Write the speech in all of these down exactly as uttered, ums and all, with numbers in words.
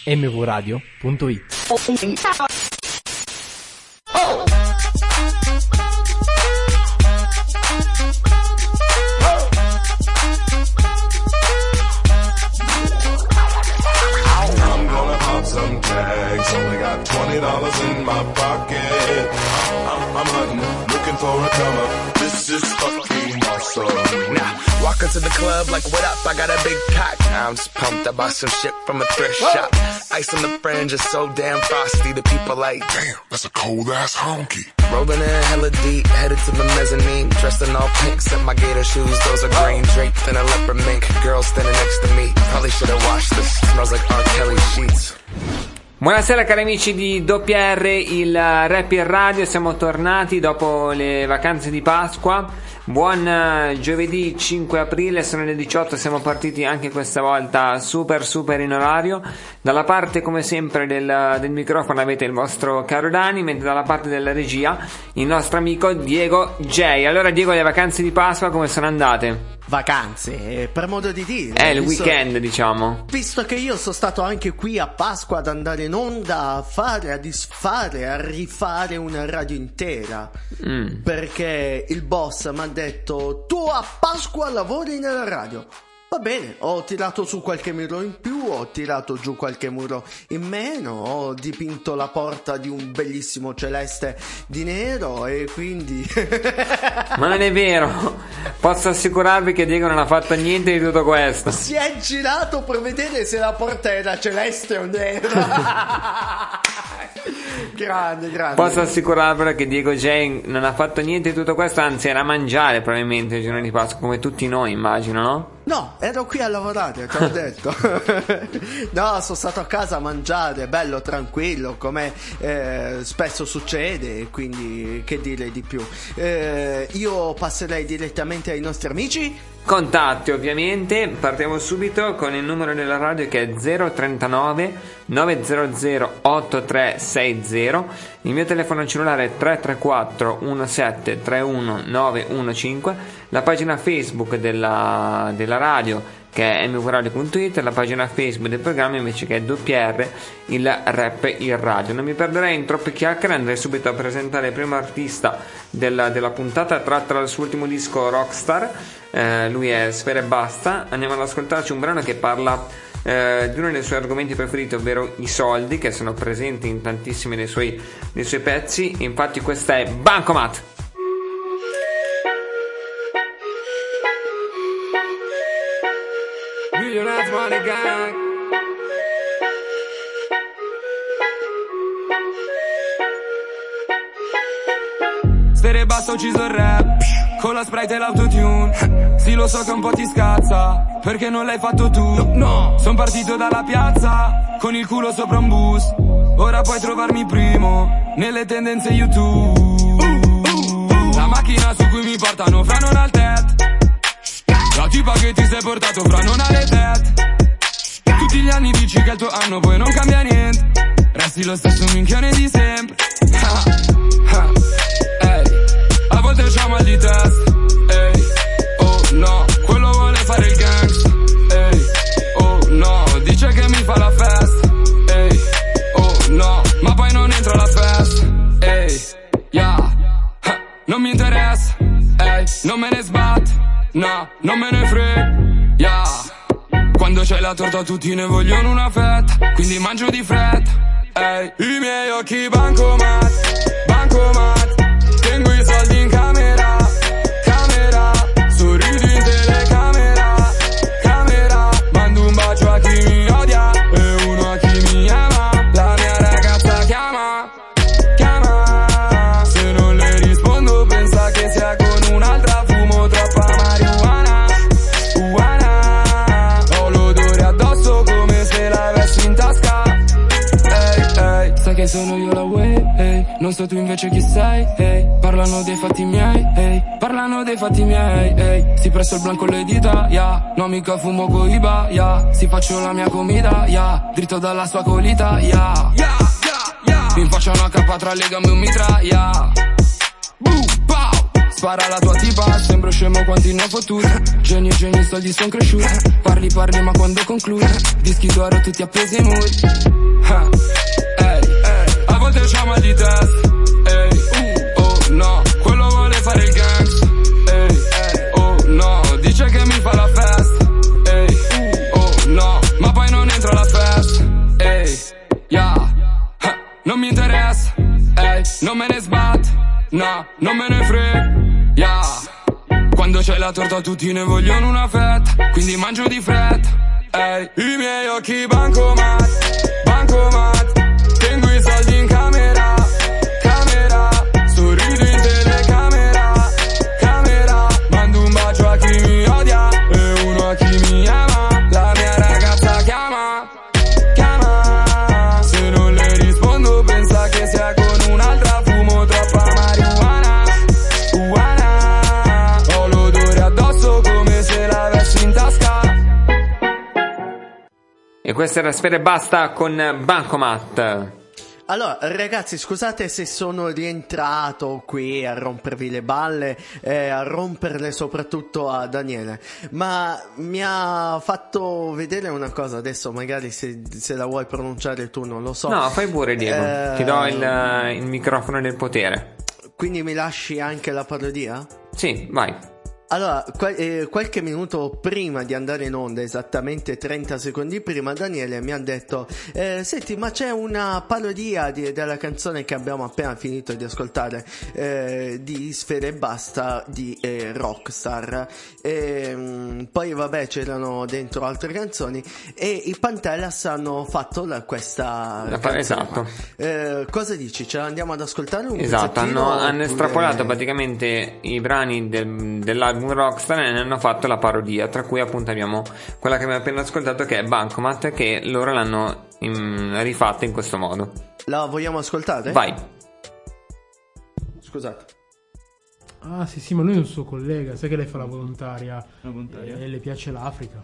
emme vu radio punto it. Some tags, only got twenty dollars in my pocket. I'm, I'm hunting, looking for a come up. This is fucking awesome. Now, walk into the club like, what up? I got a big cock. I'm just pumped. I bought some shit from a thrift Whoa. shop. Ice on the fringe is so damn frosty. The people like, damn, that's a cold ass honky. Rolling in hella deep, headed to the mezzanine. Dressed in all pink, set my gator shoes. Those are green draped in a leopard mink. Girl standing next to me. Probably should have washed this. Smells like R. Kelly sheets. Buonasera cari amici di W R, il Rap in Radio, siamo tornati dopo le vacanze di Pasqua. Buon giovedì cinque aprile, sono le diciotto, siamo partiti anche questa volta super super in orario. Dalla parte come sempre del, del microfono avete il vostro caro Dani, mentre dalla parte della regia il nostro amico Diego J. Allora Diego, le vacanze di Pasqua come sono andate? Vacanze, per modo di dire. È il visto, weekend, diciamo. Visto che io sono stato anche qui a Pasqua ad andare in onda a fare, a disfare, a rifare una radio intera. Mm. Perché il boss mi ha detto: tu a Pasqua lavori nella radio. Va bene, ho tirato su qualche muro in più, ho tirato giù qualche muro in meno, ho dipinto la porta di un bellissimo celeste di nero e quindi... Ma non è vero, posso assicurarvi che Diego non ha fatto niente di tutto questo. Si è girato per vedere se la porta era celeste o nera. Grande, grande. Posso assicurarvi che Diego J non ha fatto niente di tutto questo, anzi era a mangiare probabilmente il giorno di Pasqua, come tutti noi immagino, no? No, ero qui a lavorare, te l'ho detto. No, sono stato a casa a mangiare, bello, tranquillo, come eh, spesso succede, quindi che dire di più. Eh, io passerei direttamente ai nostri amici. Contatti ovviamente, partiamo subito con il numero della radio che è zero trentanove novecento ottantatré sessanta. Il mio telefono cellulare è tre tre quattro uno sette tre uno nove uno cinque. La pagina Facebook della, della radio che è emme vu radio punto it e la pagina Facebook del programma invece che è W R, il Rap in Radio. Non mi perderei in troppe chiacchiere, andrei subito a presentare il primo artista della, della puntata, tratta dal suo ultimo disco Rockstar. Eh, lui è Sfera Ebbasta. Andiamo ad ascoltarci un brano che parla eh, di uno dei suoi argomenti preferiti, ovvero i soldi, che sono presenti in tantissimi dei suoi, dei suoi pezzi. Infatti questa è Bancomat. Money gang. Sfera Ebbasta, ho ucciso il rap con la Sprite e l'autotune. Sì, lo so che un po' ti scazza, perché non l'hai fatto tu. No, no. Son partito dalla piazza con il culo sopra un bus. Ora puoi trovarmi primo nelle tendenze YouTube. uh, uh, uh. La macchina su cui mi portano fra non al tet. La tipa che ti sei portato fra non alle tet. Tutti gli anni dici che è il tuo anno, poi non cambia niente. Resti lo stesso minchione di sempre. Ehi, a volte c'ho mal di testa. Ehi, oh no, quello vuole fare il gangsta. Ehi, oh no, dice che mi fa la festa. Ehi, oh no, ma poi non entra alla festa. Ehi, yeah, non mi interessa. Ehi, non me ne sbatto. No, non me ne frega. Yeah. Quando c'hai la torta tutti ne vogliono una fetta, quindi mangio di fretta. Ehi, i miei occhi bancomat, bancomat. Tengo i soldi in camera, camera. Sorridi in telecamera, camera. Mando un bacio a chi mi odia e uno a chi mi ama. La mia ragazza chiama, chiama. Se non le rispondo pensa che sia con un'altra. Fumo troppa marijuana, uana. Ho l'odore addosso come se l'avessi in tasca. Ehi, ehi, sai che sono io la way, ehi. Non so tu invece chi sei, ehi. Parlano dei fatti miei, ehi. Parlano dei fatti miei, ehi. Si presso il blanco le dita, yeah. No mica fumo coiba, yeah. Si faccio la mia comida, yeah. Dritto dalla sua colita, yeah. Yeah, yeah, yeah. Mi faccio una cappa tra le gambe e un mitra, yeah. Boom, pow. Spara la tua tipa, sembro scemo quanti ne ho fottuti. Geni e geni, soldi son cresciuti. Parli parli ma quando concludi dischi d'oro tutti appesi ai muri. Ha, ehi, ehi. A volte c'ho mal di testa. Ehi, uh, oh no, quello vuole fare il gangs. Ehi, oh no, dice che mi fa la festa. Ehi, oh no, ma poi non entra alla festa. Ehi, yeah, ha, non mi interessa. Ehi, non me ne sbatto. No, non me ne frega. Yeah. Quando c'è la torta tutti ne vogliono una fetta, quindi mangio di fretta. Ehi, i miei occhi bancomat, bancomat. Tengo i soldi in camera, camera. Sorrido in telecamera, camera. Mando un bacio a chi mi odia e uno a chi mi ama. La mia ragazza chiama, chiama. Se non le rispondo pensa che sia con un'altra. Fumo troppa marijuana, uana. Ho l'odore addosso come se l'avessi in tasca. E questa era Sfera Ebbasta con Bancomat. Allora, ragazzi, scusate se sono rientrato qui a rompervi le balle e a romperle soprattutto a Daniele, ma mi ha fatto vedere una cosa, adesso magari se, se la vuoi pronunciare tu non lo so. No, fai pure Diego, eh... ti do il, il microfono del potere. Quindi mi lasci anche la parodia? Sì, vai. Allora, qual- eh, qualche minuto prima di andare in onda, esattamente trenta secondi prima, Daniele mi ha detto eh, senti, ma c'è una parodia di- della canzone che abbiamo appena finito di ascoltare, eh, di Sfera Ebbasta di eh, Rockstar. E, mh, poi vabbè, c'erano dentro altre canzoni e i Panteras hanno fatto la, questa La, canzone. esatto. Eh, cosa dici? Ce l'andiamo ad ascoltare un Esatto, pezzettino, hanno, hanno oppure- estrapolato praticamente i brani del, dell'album Rockstar e ne hanno fatto la parodia, tra cui appunto abbiamo quella che abbiamo appena ascoltato, che è Bancomat, che loro l'hanno in, rifatta in questo modo. La vogliamo ascoltare? Vai. Scusate. Ah sì sì, ma lui è un suo collega, sai che lei fa la volontaria, La volontaria. e le piace l'Africa.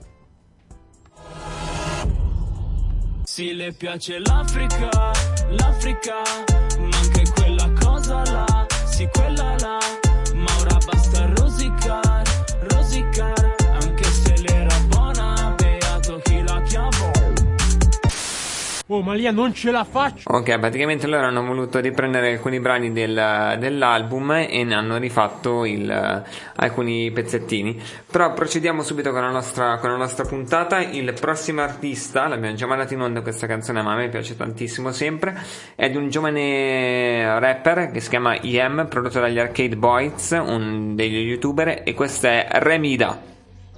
Sì, le piace l'Africa, l'Africa, ma anche quella cosa là, sì quella là, ma ora basta rosicar, rosicar, anche se l'era buona, beato chi la chiamò. Oh, ma Lia, non ce la faccio! Ok, praticamente loro hanno voluto riprendere alcuni brani del, dell'album e ne hanno rifatto il, alcuni pezzettini. Però procediamo subito con la nostra, con la nostra puntata. Il prossimo artista, l'abbiamo già mandato in onda questa canzone, ma a me piace tantissimo sempre, è di un giovane rapper che si chiama I M, prodotto dagli Arcade Boys, un degli youtuber, e questo è Remida.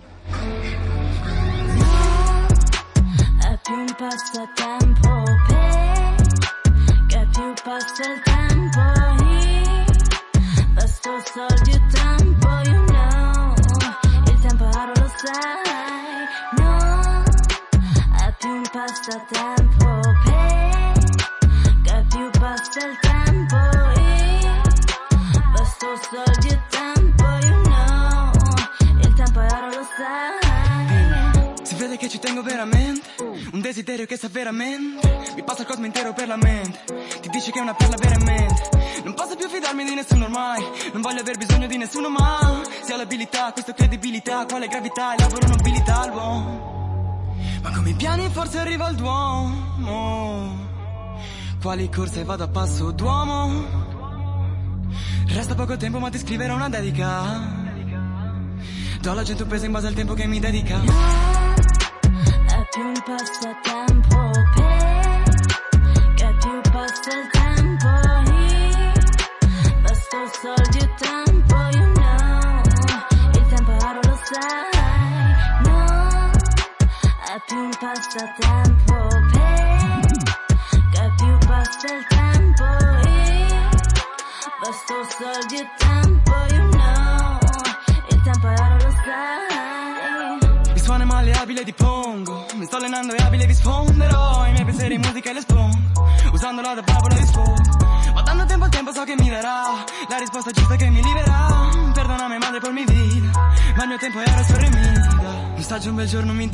È più un passatempo per che più passa il tempo io resto soldi e tempo, you know, il tempo è raro, lo sai, no, è più un passatempo per che più passa il tempo io resto soldi e tempo, you know, il tempo è raro, lo sai. Si vede che ci tengo veramente, un desiderio che sa veramente, mi passa il cosmo intero per la mente, ti dice che è una perla veramente, non posso più fidarmi di nessuno ormai, non voglio aver bisogno di nessuno ma, se ho l'abilità, questa credibilità, quale gravità, il lavoro nobilità l'uomo, ma come i piani forse arriva al Duomo, quali corse vado a passo d'uomo, resta poco tempo ma ti scriverò una dedica, do alla gente un peso in base al tempo che mi dedica. È più un passatempo per che più passa il tempo io resto soldi e tempo, you know, il tempo è raro, lo sai, no, è più un passatempo per che più passa il tempo io resto soldi e tempo, you know, il tempo è raro, lo sai. Mi suona malleabile di pongo, mi sto allenando e abile vi sfonderò i miei pensieri in musica e le espongo, usandola da bavola di sfogo, ma dando tempo al tempo so che mi darà la risposta giusta che mi libera, perdonami madre per mi vita, ma il mio tempo era sorremida, un saggio un bel giorno mi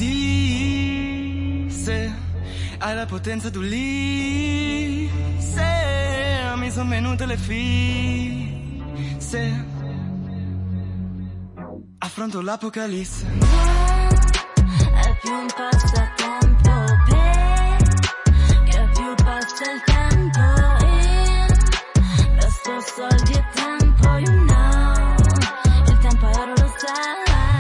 disse hai la potenza tu lì, se mi son venute le fisse, affronto l'apocalisse. È più un passatempo perché più passa il tempo investo soldi e tempo, you know. Il tempo è oro, lo sai.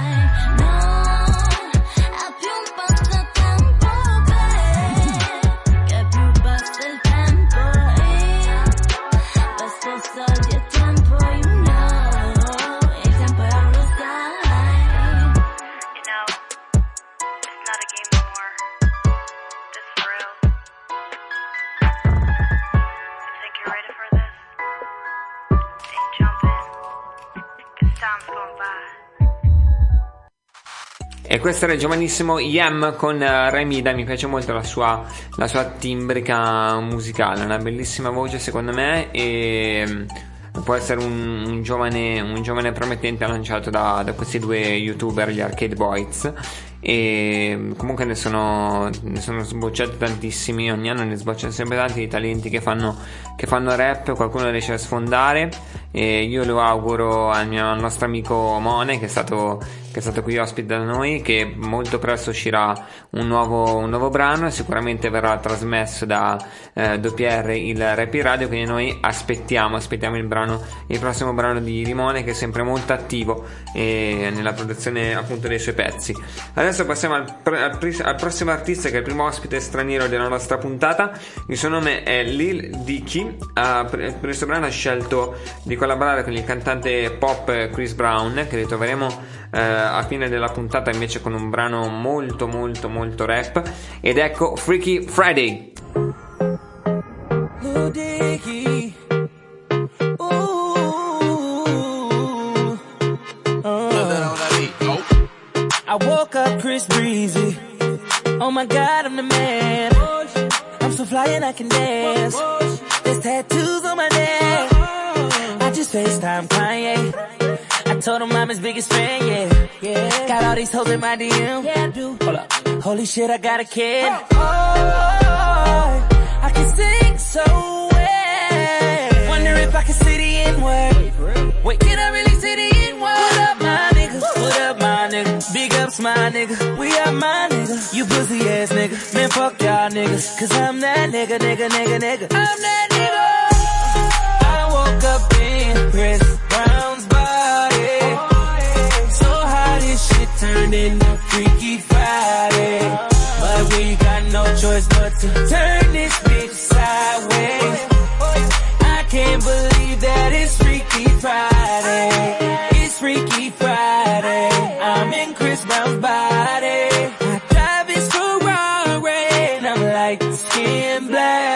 E questo era il giovanissimo Yam con uh, Remida. Mi piace molto la sua, la sua timbrica musicale, una bellissima voce secondo me, e um, può essere un, un, giovane, un giovane promettente lanciato da, da questi due youtuber, gli Arcade Boys. E comunque ne sono, ne sono sbocciati tantissimi, ogni anno ne sbocciano sempre tanti di talenti che fanno, che fanno rap, qualcuno riesce a sfondare, e io lo auguro al, mio, al nostro amico Mone, che è stato, che è stato qui ospite da noi, che molto presto uscirà un nuovo, un nuovo brano e sicuramente verrà trasmesso da eh, W R il Rap in Radio, quindi noi aspettiamo aspettiamo il brano, il prossimo brano di Rimone, che è sempre molto attivo eh, nella produzione appunto dei suoi pezzi. Adesso passiamo al, al, al prossimo artista, che è il primo ospite straniero della nostra puntata. Il suo nome è Lil Dicky. Uh, per questo brano ha scelto di collaborare con il cantante pop Chris Brown, che ritroveremo uh, a fine della puntata invece con un brano molto molto molto rap, ed ecco Freaky Friday. Lil Dicky. I woke up Chris Breezy. Oh my God, I'm the man. I'm so fly and I can dance. There's tattoos on my neck. I just FaceTime Kanye. I told him I'm his biggest fan, yeah. yeah. Got all these hoes in my D M. Yeah, I do. Hold up. Holy shit, I got a kid. Oh, I can sing so well. Wonder if I can see the N-word. Wait, can I really see the N-word? What up, my nigga? What up, my nigga? Big ups, my nigga. We are my nigga. You pussy ass nigga. Man, fuck y'all niggas. Cause I'm that nigga, nigga, nigga, nigga. I'm that nigga. I woke up in Chris Brown's body. So how this shit turned into Freaky Friday. But we got no choice but to turn this bitch sideways. I can't believe that it's Freaky Friday. It's Freaky Friday. I'm in Chris Brown's body. I drive his Ferrari and I'm like skin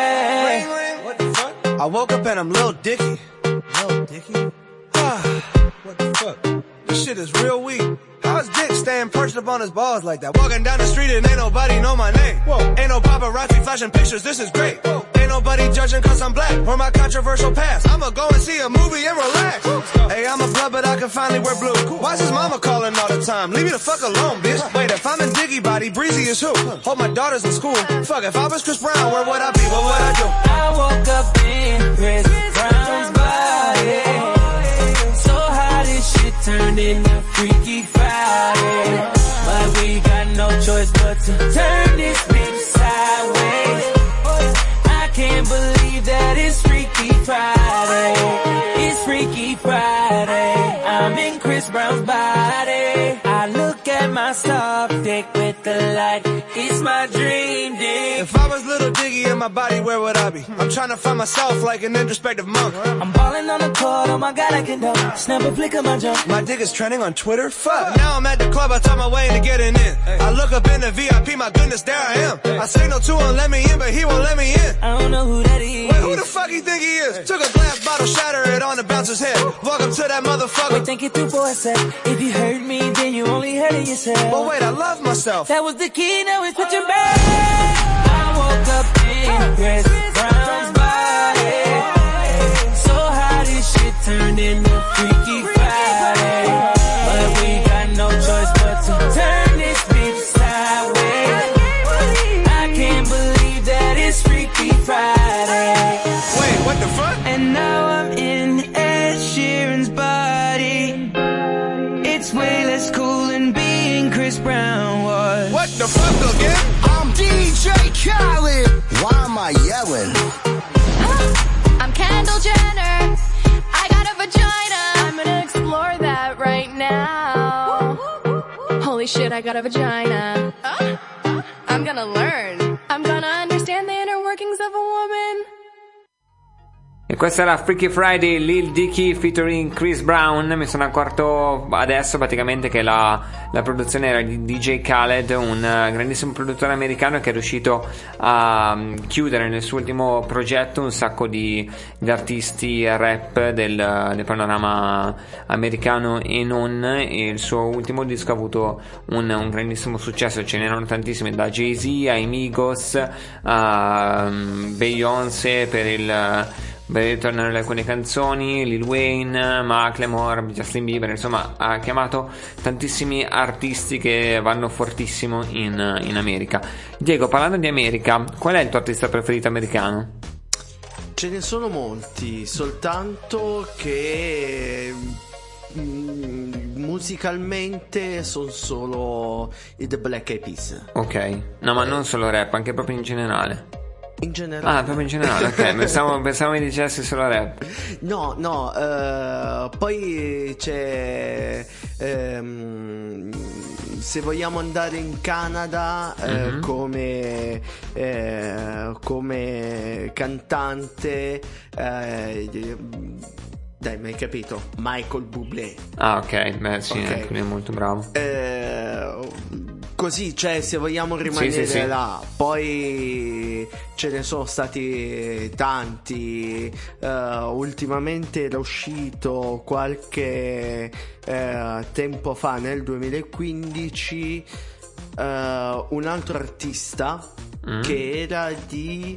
black. What the fuck? I woke up and I'm Lil Dicky. Lil Dicky? Ah, what the fuck? This shit is real weak. How's Dick staying perched up on his balls like that? Walking down the street and ain't nobody know my name. Whoa. Ain't no paparazzi flashing pictures, this is great. Whoa. Ain't nobody judging cause I'm black or my controversial past. I'ma go and see a movie and relax. Hey, I'm a blood but I can finally wear blue. Why's his mama calling all the time? Leave me the fuck alone, bitch. Wait, if I'm in Diggy body, Breezy is who? Hold my daughters in school. Fuck, if I was Chris Brown, where would I be? What would I do? I woke up in Chris Brown's body. So how this shit turned into Freaky Friday. But we got no choice but to turn this bitch sideways. I can't believe that it's Freaky Friday. It's Freaky Friday. I'm in Chris Brown's body. I look at my soft dick with the light. It's my dream dick. If I was Little Diggy in my body, where would I be? I'm trying to find myself like an introspective monk. I'm balling on the court, oh my God, I can dunk. Snap a flick of my jump. My dick is trending on Twitter, fuck. Now I'm at the club, I talk my way into getting in. I look up in the V I P, my goodness, there I am. I signal to him, let me in, but he won't let me in. I don't know who that is. Wait, who the fuck you think he is? Took a glass bottle, shatter it on the bouncer's head. Welcome to that motherfucker. Wait, think it through for a sec. If you hurt me, then you only hurting yourself. But wait, I love myself. That was the key, now it's switching back. I woke up in Chris Brown's body. So how this shit turned into Freaky Friday. But we got no choice but to turn this bitch sideways. I can't believe that it's Freaky Friday. Wait, what the fuck? And now I'm in Ed Sheeran's body. It's way less cool and being Chris Brown was. What the fuck again? I'm D J Khaled. Why am I yelling? I'm Kendall Jenner. I got a vagina. I'm gonna explore that right now. Holy shit, I got a vagina. Uh, I'm gonna learn. I'm gonna understand the inner workings of a woman. E questa era Freaky Friday, Lil Dicky featuring Chris Brown. Mi sono accorto adesso praticamente che la, la produzione era di D J Khaled, un grandissimo produttore americano che è riuscito a chiudere nel suo ultimo progetto un sacco di, di artisti rap del, del panorama americano e non, e il suo ultimo disco ha avuto un, un grandissimo successo. Ce n'erano tantissimi, da Jay-Z ai Migos a Beyoncé per il per ritornare alle alcune canzoni, Lil Wayne, Macklemore, Justin Bieber, insomma ha chiamato tantissimi artisti che vanno fortissimo in, in America. Diego, parlando di America, qual è il tuo artista preferito americano? Ce ne sono molti, soltanto che mm, musicalmente sono solo i The Black Eyed Peas. Ok, no, ma non solo rap, anche proprio in generale. In generale. Ah, proprio in generale, ok. Pensavo, pensavo mi dicessi solo rap. No, no, uh, poi c'è um, se vogliamo andare in Canada mm-hmm. uh, come uh, come cantante uh, dai, mi hai capito? Michael Bublé. Ah, ok, beh sì, okay. Anche lui è molto bravo. Eh, così, cioè, se vogliamo rimanere sì, sì, sì. là, poi ce ne sono stati tanti. Uh, ultimamente era uscito qualche uh, tempo fa, nel duemilaquindici, uh, un altro artista mm. che era di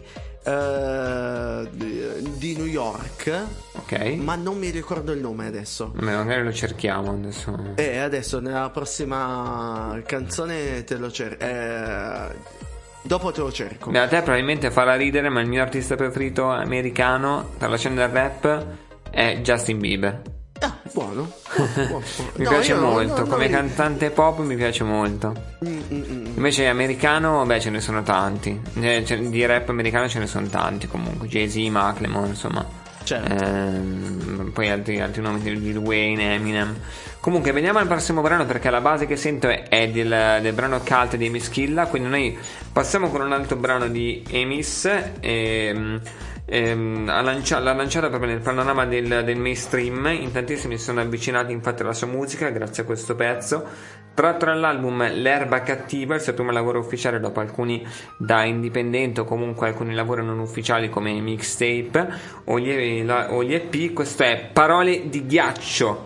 Uh, di New York, ok, ma non mi ricordo il nome adesso. Beh, magari lo cerchiamo adesso. E eh, adesso nella prossima canzone te lo cerco. Eh, dopo te lo cerco. Beh, a te probabilmente farà ridere, ma il mio artista preferito americano per la scena del rap è Justin Bieber. Ah, buono. buono, buono. Mi no, piace no, molto, no, come no, cantante pop mi piace molto. Mm, mm, mm. Invece americano, beh, ce ne sono tanti. Eh, cioè, di rap americano ce ne sono tanti comunque. Jay-Z, Macklemore, insomma. Certo. Ehm, poi altri, altri nomi di Lil Wayne, Eminem. Comunque veniamo al prossimo brano, perché la base che sento è, è del, del brano Cult di Emiskilla. Quindi noi passiamo con un altro brano di Emis e... Ehm, ha lancia- l'ha lanciata proprio nel panorama del, del mainstream. In tantissimi si sono avvicinati infatti alla sua musica grazie a questo pezzo, tratto dall'album L'erba cattiva, il suo primo lavoro ufficiale dopo alcuni da indipendente o comunque alcuni lavori non ufficiali come mixtape o gli, la, o gli E P. Questo è Parole di ghiaccio.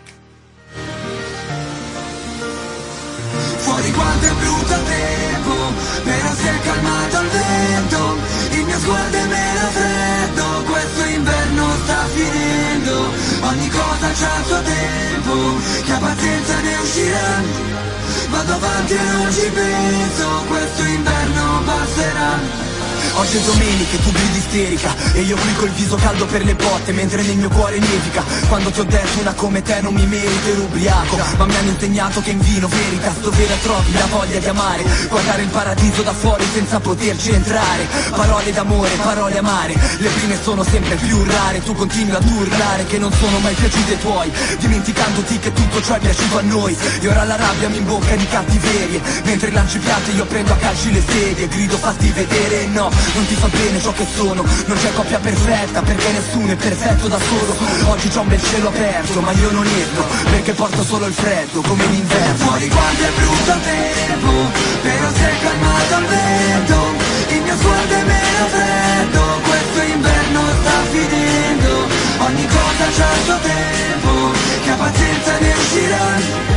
Fuori quanto è brutto il tempo, però si è calmato il vento. Il mio sguardo è meno freddo, questo inverno sta finendo. Ogni cosa c'ha il suo tempo, chi ha pazienza ne uscirà. Vado avanti e non ci penso, questo inverno passerà. Oggi è domenica e tu gridi isterica e io qui col viso caldo per le botte mentre nel mio cuore nevica. Quando ti ho detto una come te non mi merito, ero ubriaco, ma mi hanno insegnato che in vino veritas dove la trovi la voglia di amare. Guardare il paradiso da fuori senza poterci entrare. Parole d'amore, parole amare, le prime sono sempre più rare. Tu continui ad urlare che non sono mai piaciute ai tuoi, dimenticandoti che tutto ciò è piaciuto a noi. E ora la rabbia mi imbocca di cattiverie, mentre lanci piante io prendo a calci le sedie. Grido fatti vedere, no, non ti fa bene ciò che sono. Non c'è coppia perfetta perché nessuno è perfetto da solo. Oggi c'ho un bel cielo aperto ma io non entro perché porto solo il freddo come l'inverno. Fuori quanto è brutto il tempo, però si è calmato il vento. Il mio sguardo è meno freddo, questo inverno sta finendo. Ogni cosa c'ha il suo tempo, chi ha pazienza ne uscirà.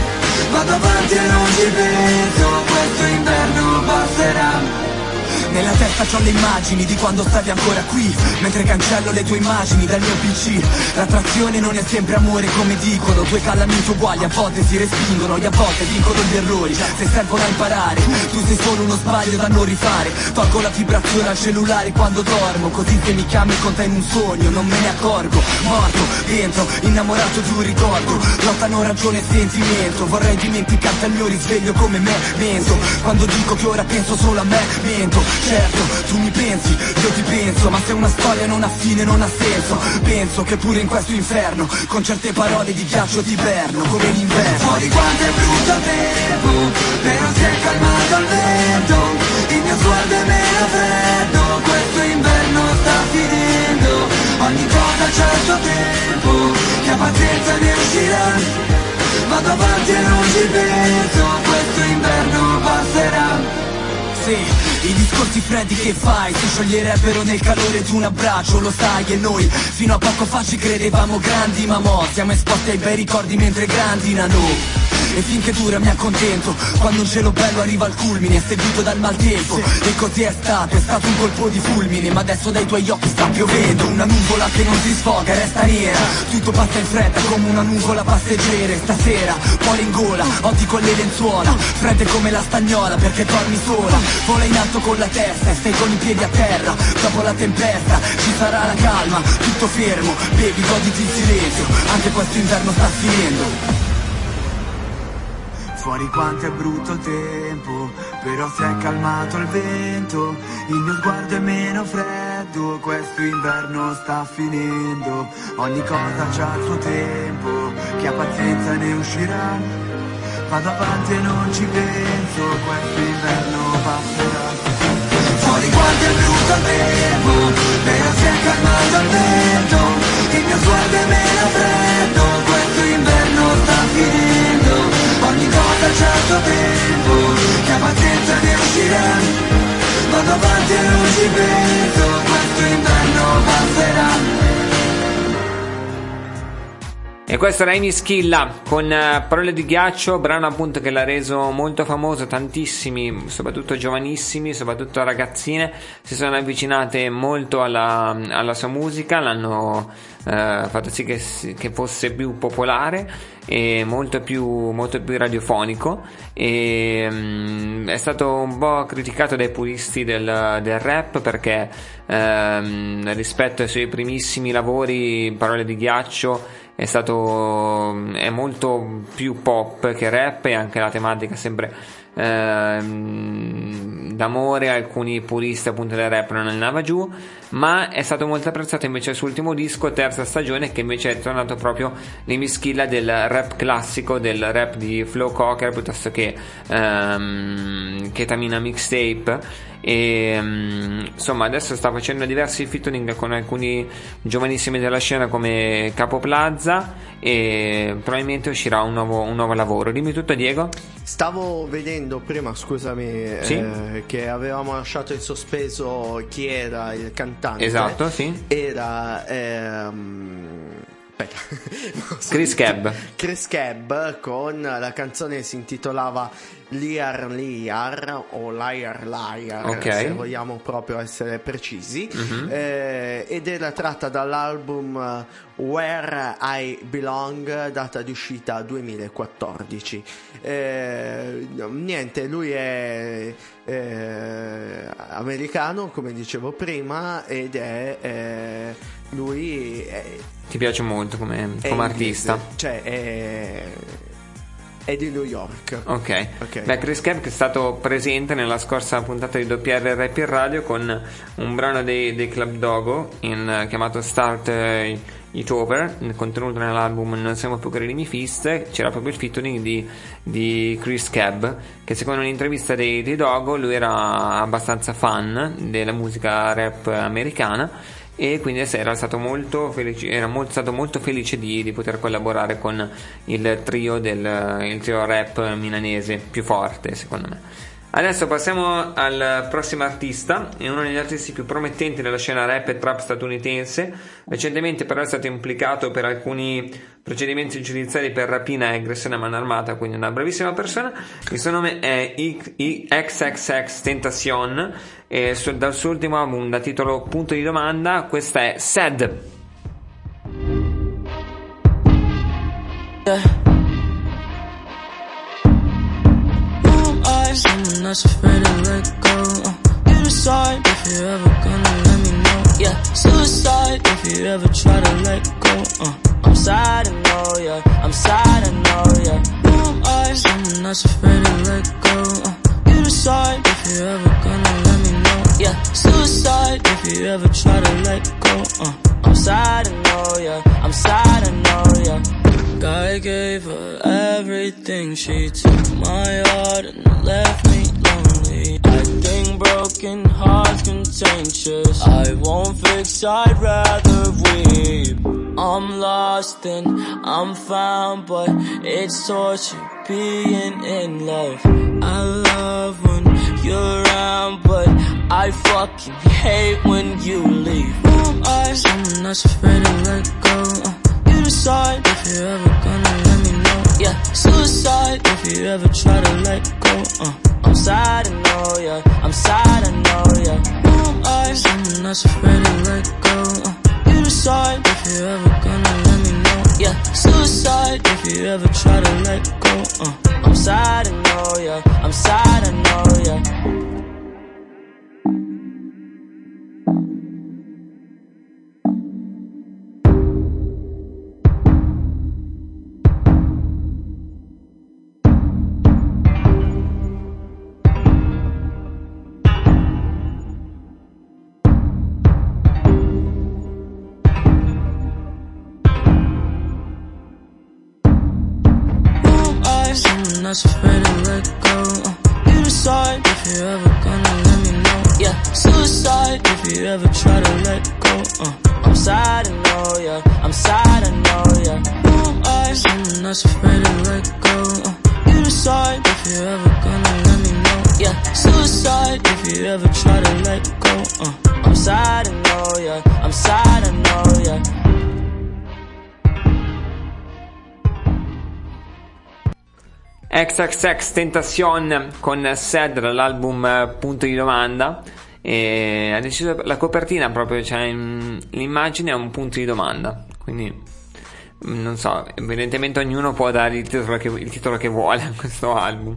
Vado avanti e non ci penso, questo inverno passerà. Nella testa c'ho le immagini di quando stavi ancora qui, mentre cancello le tue immagini dal mio P C. L'attrazione non è sempre amore come dicono, due calamiti uguali a volte si respingono e a volte vincono gli errori, se servono a imparare. Tu sei solo uno sbaglio da non rifare, tolgo la vibrazione al cellulare quando dormo, così se mi chiami con te in un sogno non me ne accorgo. Morto dentro, innamorato di un ricordo, lottano ragione e sentimento. Vorrei dimenticarti al mio risveglio come me mento, quando dico che ora penso solo a me mento. Certo, tu mi pensi, io ti penso, ma se una storia non ha fine non ha senso. Penso che pure in questo inferno, con certe parole di ghiaccio d'inverno, come l'inverno. Fuori quanto è brutto il tempo, però si è calmato il vento, il mio sguardo è meno freddo, questo inverno sta finendo, ogni cosa c'ha il suo tempo, che ha pazienza ne uscirà, vado avanti e non ci penso, questo inverno passerà. Sì, i discorsi freddi che fai si scioglierebbero nel calore di un abbraccio, lo sai, e noi fino a poco fa ci credevamo grandi, ma mo siamo esposti ai bei ricordi mentre grandinano. E finché dura mi accontento, quando un cielo bello arriva al culmine, seguito dal maltempo. E così è stato, è stato un colpo di fulmine, ma adesso dai tuoi occhi sta piovendo. Una nuvola che non si sfoga, resta nera, tutto passa in fretta come una nuvola passeggera. Stasera, cuore in gola, oggi con le lenzuola, fredde come la stagnola perché dormi sola. Vola in alto con la testa e stai con i piedi a terra, dopo la tempesta ci sarà la calma, tutto fermo, bevi, goditi il silenzio, anche questo inverno sta finendo. Fuori quanto è brutto il tempo, però si è calmato il vento, il mio sguardo è meno freddo, questo inverno sta finendo, ogni cosa c'ha il suo tempo, chi ha pazienza ne uscirà, vado avanti e non ci penso, questo inverno passerà. Fuori quanto è brutto il tempo, però si è calmato il vento, il mio sguardo è meno freddo, questo inverno sta finendo, ogni cosa c'ha il suo tempo, che ha pazienza ne uscirà, vado avanti e non ci penso, questo inverno passerà. E questo era Amy Schilla con uh, Parole di ghiaccio, brano appunto che l'ha reso molto famoso. Tantissimi, soprattutto giovanissimi, soprattutto ragazzine, si sono avvicinate molto alla, alla sua musica, l'hanno uh, fatto sì che, che fosse più popolare e molto più, molto più radiofonico, e um, è stato un po' criticato dai puristi del, del rap perché um, rispetto ai suoi primissimi lavori, Parole di ghiaccio è stato è molto più pop che rap, e anche la tematica sempre ehm, d'amore. Alcuni puristi appunto del rap non andava giù, ma è stato molto apprezzato invece il suo ultimo disco, Terza Stagione, che invece è tornato proprio Amy Schilla del rap classico, del rap di Flow Cocker piuttosto che ehm, che Tamina Mixtape. E um, insomma adesso sta facendo diversi featuring con alcuni giovanissimi della scena come Capo Plaza, e probabilmente uscirà un nuovo, un nuovo lavoro. Dimmi tutto, Diego. Stavo vedendo prima, scusami, sì? eh, che avevamo lasciato in sospeso chi era il cantante. Esatto, sì. Era ehm... Chris Cab. Chris Cab con la canzone che si intitolava Liar Liar o Liar Liar, okay, se vogliamo proprio essere precisi, mm-hmm. eh, ed era tratta dall'album Where I Belong, data di uscita duemilaquattordici. Eh, niente, lui è eh, americano, come dicevo prima, ed è eh, lui è, ti piace molto come, come artista, cioè è, è di New York. Ok, okay. Beh, Chris Cab, che è stato presente nella scorsa puntata di W R Rap in Radio con un brano dei, dei Club Dogo in, chiamato Start It Over, contenuto nell'album Non siamo più Credimi Fist. C'era proprio il featuring di, di Chris Cab, che secondo un'intervista dei, dei Dogo lui era abbastanza fan della musica rap americana, e quindi era stato molto felice, era molto, stato molto felice di, di poter collaborare con il trio del il trio rap milanese più forte, secondo me. Adesso passiamo al prossimo artista, è uno degli artisti più promettenti della scena rap e trap statunitense. Recentemente però è stato implicato per alcuni procedimenti giudiziari per rapina e aggressione a mano armata, quindi una bravissima persona. Il suo nome è X X X Tentacion e su, dal suo ultimo album da titolo Punto di domanda, questa è Sad. Yeah. Someone that's afraid to let go. Uh, you decide if you're ever gonna let me know. Yeah, suicide if you ever try to let go. Uh, I'm sad, I know, yeah. I'm sad, I know, yeah. Who am I? Someone that's afraid to let go. Uh, you decide if you're ever gonna let me know. Yeah, suicide if you ever try to let go. Uh, I'm sad, I know, yeah. I'm sad, I know, yeah. I gave her everything, she took my heart and left me lonely. I think broken hearts contagious, I won't fix, I'd rather weep. I'm lost and I'm found, but it's torture being in love. I love when you're around, but I fucking hate when you leave. Who am I? Someone that's afraid to let go. uh. Decide if you're ever gonna let me know. Yeah, suicide if you ever try to let go. Uh, I'm sad, I know, yeah. I'm sad, I know, yeah. Who am I? Someone that's afraid to let go. Uh, you decide if you're ever gonna let me know. Yeah, suicide if you ever try to let go. Uh, I'm sad, I know, yeah. I'm sad, I know, yeah. That's afraid to let go. Uh, you decide if you're ever gonna let me know. Yeah, suicide if you ever try to let go. Uh, I'm sad, I know, yeah. I'm sad, I know, yeah. Who am I? Someone that's afraid to let go. Uh, you decide if you're ever gonna let me know. Yeah, suicide if you ever try to let go. Uh, I'm sad, I know, yeah. I'm sad, I know, yeah. X X X Tentacion con Sad dall'album Punto di domanda, e ha deciso la copertina proprio, cioè in, l'immagine è un punto di domanda, quindi non so, evidentemente ognuno può dare il titolo che, il titolo che vuole a questo album.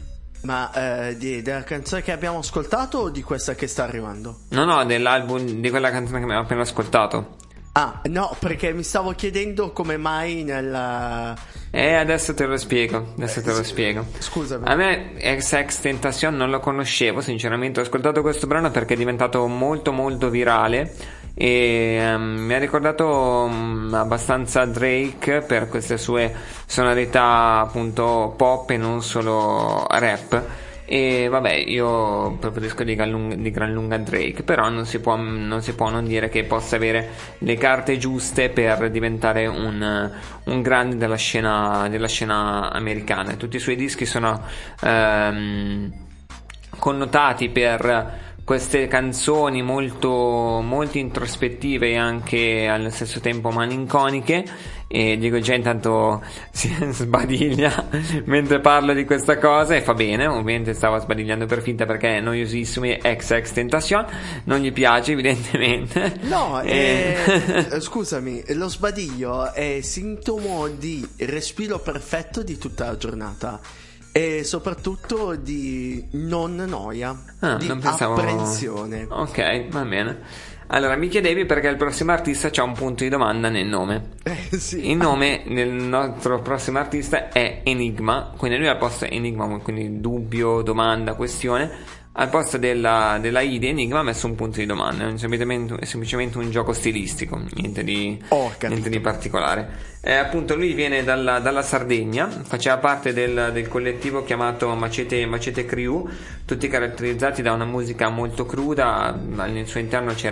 Ma eh, di, della canzone che abbiamo ascoltato o di questa che sta arrivando? No, no, dell'album, di quella canzone che abbiamo appena ascoltato. Ah, no, perché mi stavo chiedendo come mai nella... Eh, adesso te lo spiego, adesso te lo spiego. Scusami. A me X X Tentacion non lo conoscevo, sinceramente. Ho ascoltato questo brano perché è diventato molto molto virale e um, mi ha ricordato um, abbastanza Drake per queste sue sonorità appunto pop e non solo rap. E vabbè, io preferisco di gran, lunga, di gran lunga Drake, però non si può non si può non dire che possa avere le carte giuste per diventare un, un grande della scena della scena americana. Tutti i suoi dischi sono ehm, connotati per queste canzoni molto molto introspettive e anche allo stesso tempo malinconiche, e Diego già intanto si sbadiglia mentre parlo di questa cosa, e fa bene, ovviamente stava sbadigliando per finta perché è noiosissimo. X X Tentacion non gli piace evidentemente. No, e... eh, scusami, lo sbadiglio è sintomo di respiro perfetto di tutta la giornata e soprattutto di non noia, ah, di non pensavo... apprensione. Ok, va bene. Allora, mi chiedevi perché il prossimo artista c'ha un punto di domanda nel nome. Eh, sì. Il nome del nostro prossimo artista è Enigma, quindi lui al posto Enigma, quindi dubbio, domanda, questione. Al posto della, della I di Enigma ha messo un punto di domanda, è semplicemente, è semplicemente un gioco stilistico, niente di, oh, niente di particolare. Eh, appunto lui viene dalla, dalla Sardegna, faceva parte del, del collettivo chiamato Macete, Macete Crew, tutti caratterizzati da una musica molto cruda. Al suo interno c'era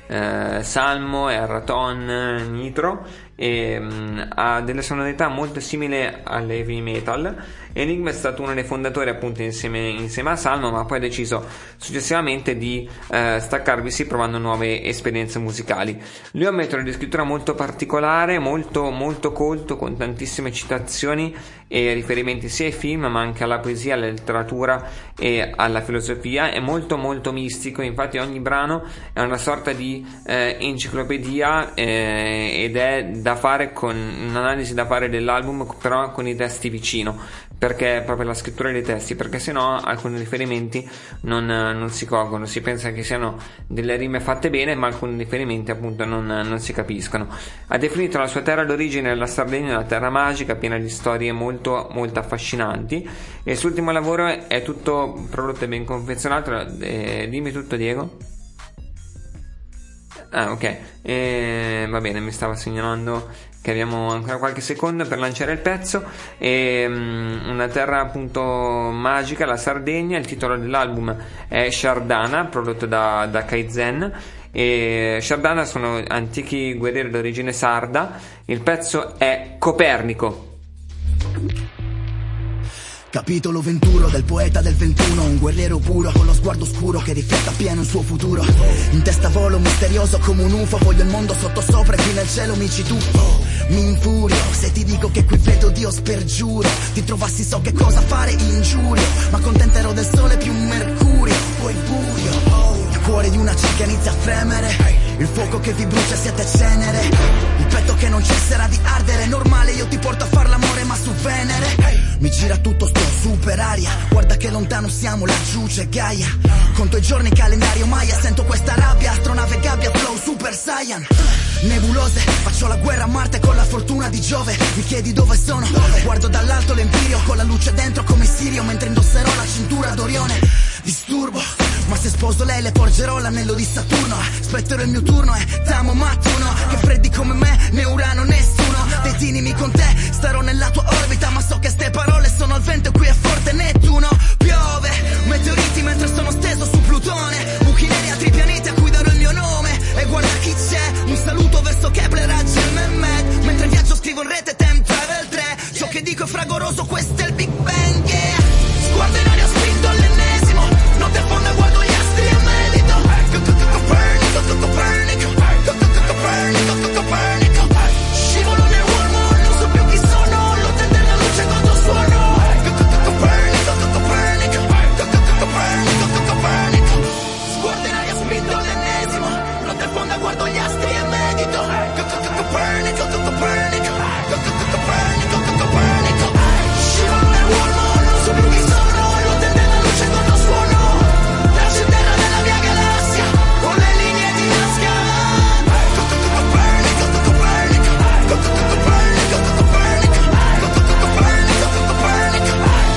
eh, Salmo, Erraton, Nitro, e mh, ha delle sonorità molto simili all'heavy metal. Enigma è stato uno dei fondatori appunto insieme, insieme a Salmo, ma poi ha deciso successivamente di eh, staccarvisi provando nuove esperienze musicali. Lui ha un metodo di scrittura molto particolare, molto, molto colto, con tantissime citazioni e riferimenti sia ai film ma anche alla poesia, alla letteratura e alla filosofia. È molto molto mistico, infatti ogni brano è una sorta di eh, enciclopedia eh, ed è da fare con un'analisi da fare dell'album, però con i testi vicino, perché proprio la scrittura dei testi, perché sennò alcuni riferimenti non, non si colgono, si pensa che siano delle rime fatte bene ma alcuni riferimenti appunto non, non si capiscono. Ha definito la sua terra d'origine, la Sardegna, una terra magica piena di storie molto molto affascinanti, e il suo ultimo lavoro è tutto prodotto e ben confezionato. Eh, dimmi tutto, Diego. Ah, ok, eh, va bene, mi stava segnalando che abbiamo ancora qualche secondo per lanciare il pezzo. E, um, una terra appunto magica, la Sardegna. Il titolo dell'album è Shardana, prodotto da, da Kaizen. E Shardana sono antichi guerrieri d'origine sarda. Il pezzo è Copernico. Capitolo ventuno del poeta del ventuno, un guerriero puro con lo sguardo scuro che rifletta pieno il suo futuro. In testa volo misterioso come un U F O, voglio il mondo sottosopra e qui nel cielo mi ci tuffo. Mi infurio se ti dico che qui vedo Dio, spergiuro. Ti trovassi so che cosa fare, ingiurio, ma contenterò del sole più un mercurio. Poi buio, il cuore di una cicca inizia a fremere, il fuoco che vi brucia siete cenere, il petto che non cesserà di ardere. Normale, io ti porto a far l'amore ma su Venere. Mi gira tutto sto super aria, guarda che lontano siamo, laggiù c'è Gaia. Conto i giorni, calendario Maya, sento questa rabbia, astronave gabbia, flow super saiyan. Nebulose, faccio la guerra a Marte con la fortuna di Giove. Mi chiedi dove sono, guardo dall'alto l'Empirio con la luce dentro come Sirio, mentre indosserò la cintura d'Orione. Disturbo, ma se sposo lei le porgerò l'anello di Saturno. Aspetterò il mio turno e t'amo ma tu no, che freddi come me, né Urano nessuno. Detinimi con te, starò nella tua orbita, ma so che ste parole sono al vento e qui è forte Nettuno. Piove, meteoriti mentre sono steso su Plutone, buchi neri, altri pianeti a cui darò il mio nome. E guarda chi c'è, un saluto verso Kepler, Raggi e Mehmet. Mentre viaggio scrivo in rete Time Travel tre, ciò che dico è fragoroso, questo è il Big Bang, yeah. Sguardo in aria spinto all'ennesimo, notte fonda guardo gli astri e medito. Copernico, Copernico, Copernico, Copernico. Scivolo nel wormhole, non so più chi sono, lotta della luce quando suono. Copernico, Copernico, Copernico, Copernico. Sguardo in aria spinto all'ennesimo, notte fonda guardo gli astri e medito. Copernico, Copernico, Copernico, Copernico. Scivolo nel wormhole, non so più chi sono, lotta della luce quando suono. La centella della mia galassia, con le linee di Nazca. Copernico, Copernico, Copernico, Copernico, Copernico, Copernico.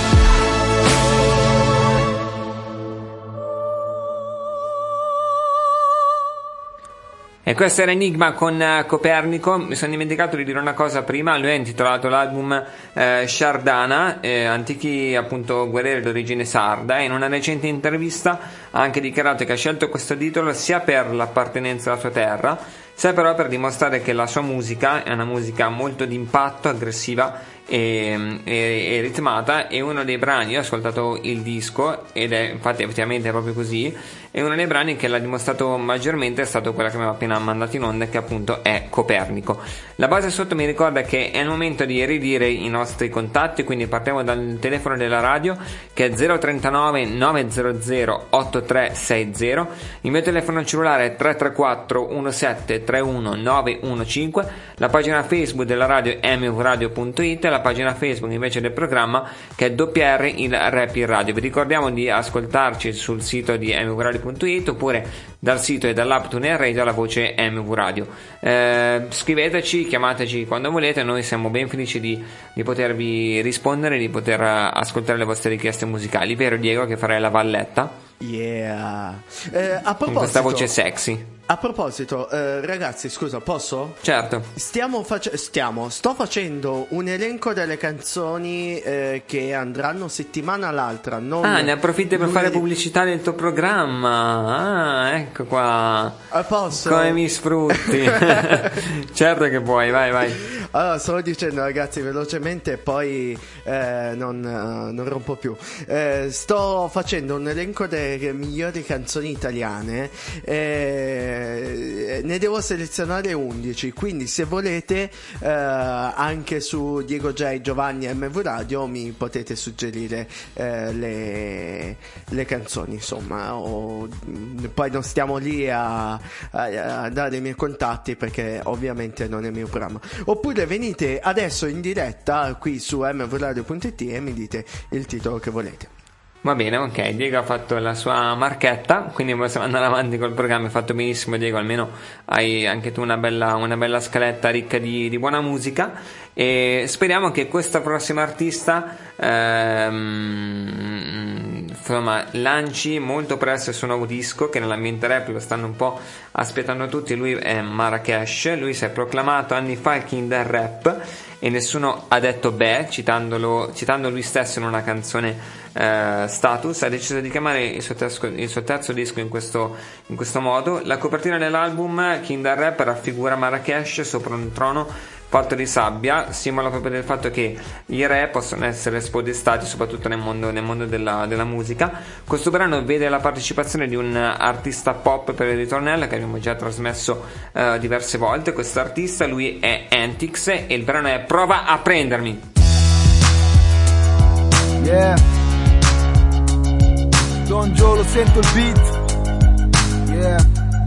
E questo era Enigma con uh, Copernico. Mi sono dimenticato di dire una cosa prima. Lui ha intitolato l'album eh, Shardana, eh, antichi appunto guerrieri d'origine sarda, e in una recente intervista ha anche dichiarato che ha scelto questo titolo sia per l'appartenenza alla sua terra, sia però per dimostrare che la sua musica è una musica molto d'impatto, aggressiva e, e, e ritmata. E uno dei brani, io ho ascoltato il disco ed è infatti effettivamente è proprio così, e uno dei brani che l'ha dimostrato maggiormente è stato quella che mi aveva appena mandato in onda, che appunto è Copernico. La base sotto mi ricorda che è il momento di ridire i nostri contatti, quindi partiamo dal telefono della radio che è zero trentanove novecento ottantatré sessanta, il mio telefono cellulare è tre tre quattro uno sette tre uno nove uno cinque, la pagina Facebook della radio è m v radio punto it e la pagina Facebook invece del programma che è W R il Rap in Radio. Vi ricordiamo di ascoltarci sul sito di m v radio punto it oppure dal sito e dall'app TuneIn Radio alla voce M V Radio. Eh, scriveteci, chiamateci quando volete, noi siamo ben felici di, di potervi rispondere, di poter ascoltare le vostre richieste musicali. Vero Diego che farai la valletta? Yeah. Eh, a proposito, con questa voce sexy. A proposito, eh, ragazzi, scusa, posso? Certo. Stiamo facendo, stiamo, sto facendo un elenco delle canzoni eh, che andranno settimana l'altra. Non ah, ne approfitti per lunedì. fare pubblicità del tuo programma. Ah, ecco qua. Ah, posso? Come mi sfrutti. Certo che puoi, vai, vai. Allora, stavo dicendo, ragazzi, velocemente, poi eh, non, uh, non rompo più. Eh, sto facendo un elenco delle migliori canzoni italiane. Eh, ne devo selezionare undici, quindi se volete eh, anche su Diego J, Giovanni e M V Radio mi potete suggerire eh, le, le canzoni, insomma, o, poi non stiamo lì a, a, a dare i miei contatti perché ovviamente non è il mio programma. Oppure venite adesso in diretta qui su m v radio punto i t e mi dite il titolo che volete. Va bene, ok, Diego ha fatto la sua marchetta, quindi possiamo andare avanti col programma. Hai fatto benissimo, Diego, almeno hai anche tu una bella, una bella scaletta ricca di, di buona musica, e speriamo che questa prossima artista ehm, insomma lanci molto presto il suo nuovo disco, che nell'ambiente rap lo stanno un po' aspettando tutti. Lui è Marracash, lui si è proclamato anni fa il king del rap e nessuno ha detto beh, citandolo, citando lui stesso in una canzone eh, Status. Ha deciso di chiamare il suo, terzo, il suo terzo disco in questo, in questo modo. La copertina dell'album King del Rap raffigura Marracash sopra un trono fatto di sabbia, simbolo proprio del fatto che i re possono essere spodestati soprattutto nel mondo, nel mondo della, della musica. Questo brano vede la partecipazione di un artista pop per il ritornello che abbiamo già trasmesso uh, diverse volte. Questo artista, lui è Antix, e il brano è Prova a prendermi. Yeah, Don Joe, lo sento il beat. Yeah.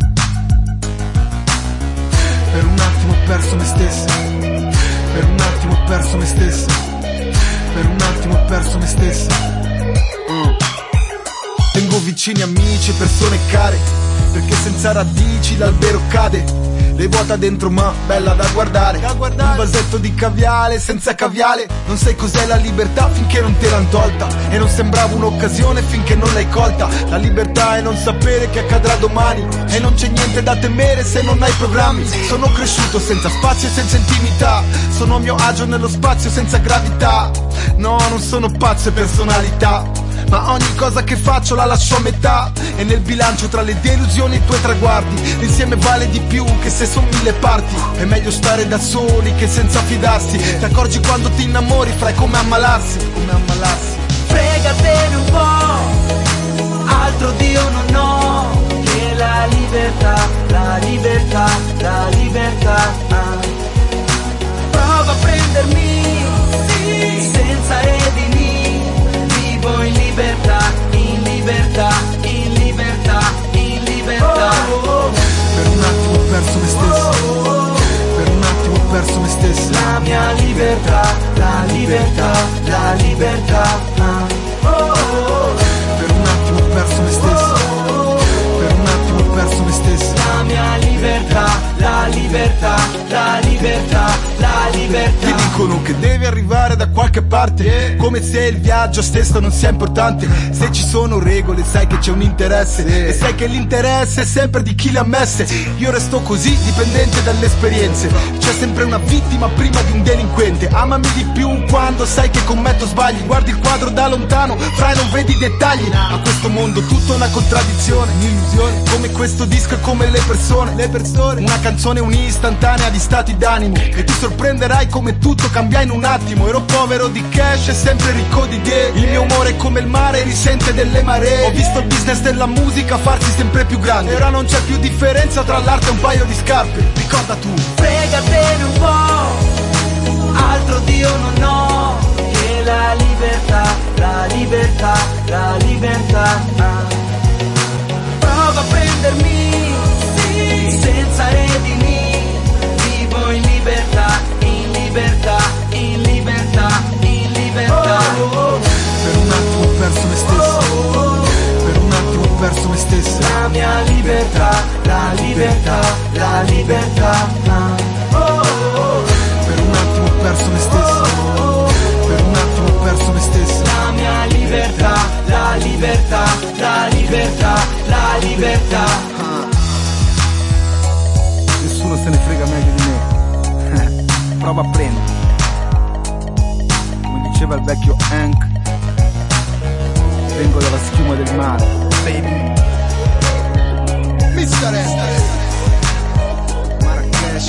Per un attimo ho perso me stesso, per un attimo ho perso me stesso, per un attimo ho perso me stesso. Mm. Tengo vicini amici e persone care, perché senza radici l'albero cade. Le vuota dentro ma bella da guardare, da guardare. Un vasetto di caviale senza caviale. Non sai cos'è la libertà finché non te l'han tolta, e non sembrava un'occasione finché non l'hai colta. La libertà è non sapere che accadrà domani, e non c'è niente da temere se non hai programmi. Sono cresciuto senza spazio e senza intimità, sono a mio agio nello spazio senza gravità. No, non sono pazzo e personalità, ma ogni cosa che faccio la lascio a metà, e nel bilancio tra le delusioni e i tuoi traguardi l'insieme vale di più che se son mille parti. È meglio stare da soli che senza fidarsi. Ti accorgi quando ti innamori, fra, è come ammalarsi, come ammalarsi. Fregatene un po', altro Dio non ho, che la libertà, la libertà, la libertà. Prova a prendermi, sì, senza redini. Vivo in libertà, in libertà, in libertà, in libertà. Oh, oh, oh. Per un attimo ho perso me stesso, per un attimo ho perso me stesso. La mia libertà, la libertà, la libertà. Oh, oh, oh. Per un attimo ho perso me stesso, per un attimo ho perso me stesso. La mia libertà, la libertà, la libertà, la libertà. Ti dicono che devi arrivare da qualche parte, come se il viaggio stesso non sia importante. Se ci sono regole sai che c'è un interesse, e sai che l'interesse è sempre di chi le ha messe. Io resto così, dipendente dalle esperienze. C'è sempre una vittima prima di un delinquente. Amami di più quando sai che commetto sbagli. Guardi il quadro da lontano, fra e non vedi i dettagli. A questo mondo tutto è una contraddizione, un'illusione, come questo disco e come le persone. Le persone, una canzone un'istantanea di stati d'animo, e ti sorprenderai come tutto cambia in un attimo. Ero povero di cash e sempre ricco di idee. Il mio umore è come il mare, risente delle maree. Ho visto il business della musica farsi sempre più grande, ora non c'è più differenza tra l'arte e un paio di scarpe. Ricorda tu. Fregatene un po', altro Dio non ho, che la libertà, la libertà, la libertà. Prova a prendermi, sì, senza redini. Vivo in libertà, in libertà, in libertà, in libertà. Oh, oh, oh. Per un attimo ho perso me stesso, oh, oh, oh. Per un attimo ho perso me stesso. La mia libertà, la libertà, la libertà. Oh, oh, oh. Per un attimo ho perso me stesso, oh, oh. Per un attimo ho perso me stesso. La mia libertà, la libertà, la libertà, la libertà. se ne frega meglio di me. Prova a prendere. Come diceva il vecchio Hank, vengo dalla schiuma del mare, baby. mister Marrakesh.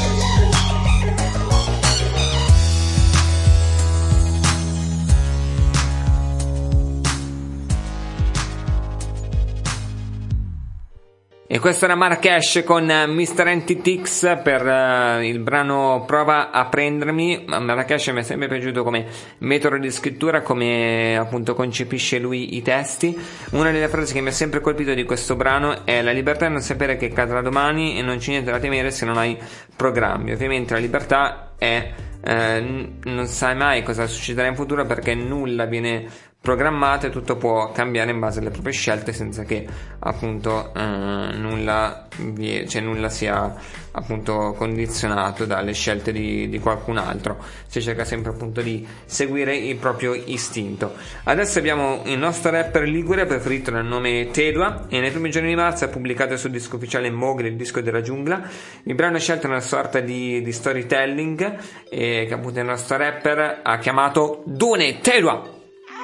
E questo era Marrakesh con mister Antitix per uh, il brano Prova a prendermi. Marrakesh mi è sempre piaciuto come metodo di scrittura, come appunto concepisce lui i testi. Una delle frasi che mi ha sempre colpito di questo brano è: la libertà è non sapere che cadrà domani e non c'è niente da temere se non hai programmi. Ovviamente la libertà è eh, non sai mai cosa succederà in futuro, perché nulla viene programmato e tutto può cambiare in base alle proprie scelte senza che appunto eh, nulla vi- cioè nulla sia appunto condizionato dalle scelte di, di qualcun altro. Si cerca sempre appunto di seguire il proprio istinto. Adesso abbiamo il nostro rapper ligure preferito dal nome Tedua, e nei primi giorni di marzo ha pubblicato sul disco ufficiale Mowgli, il disco della giungla. Il brano è scelto una sorta di, di storytelling e che appunto il nostro rapper ha chiamato Dune Tedua.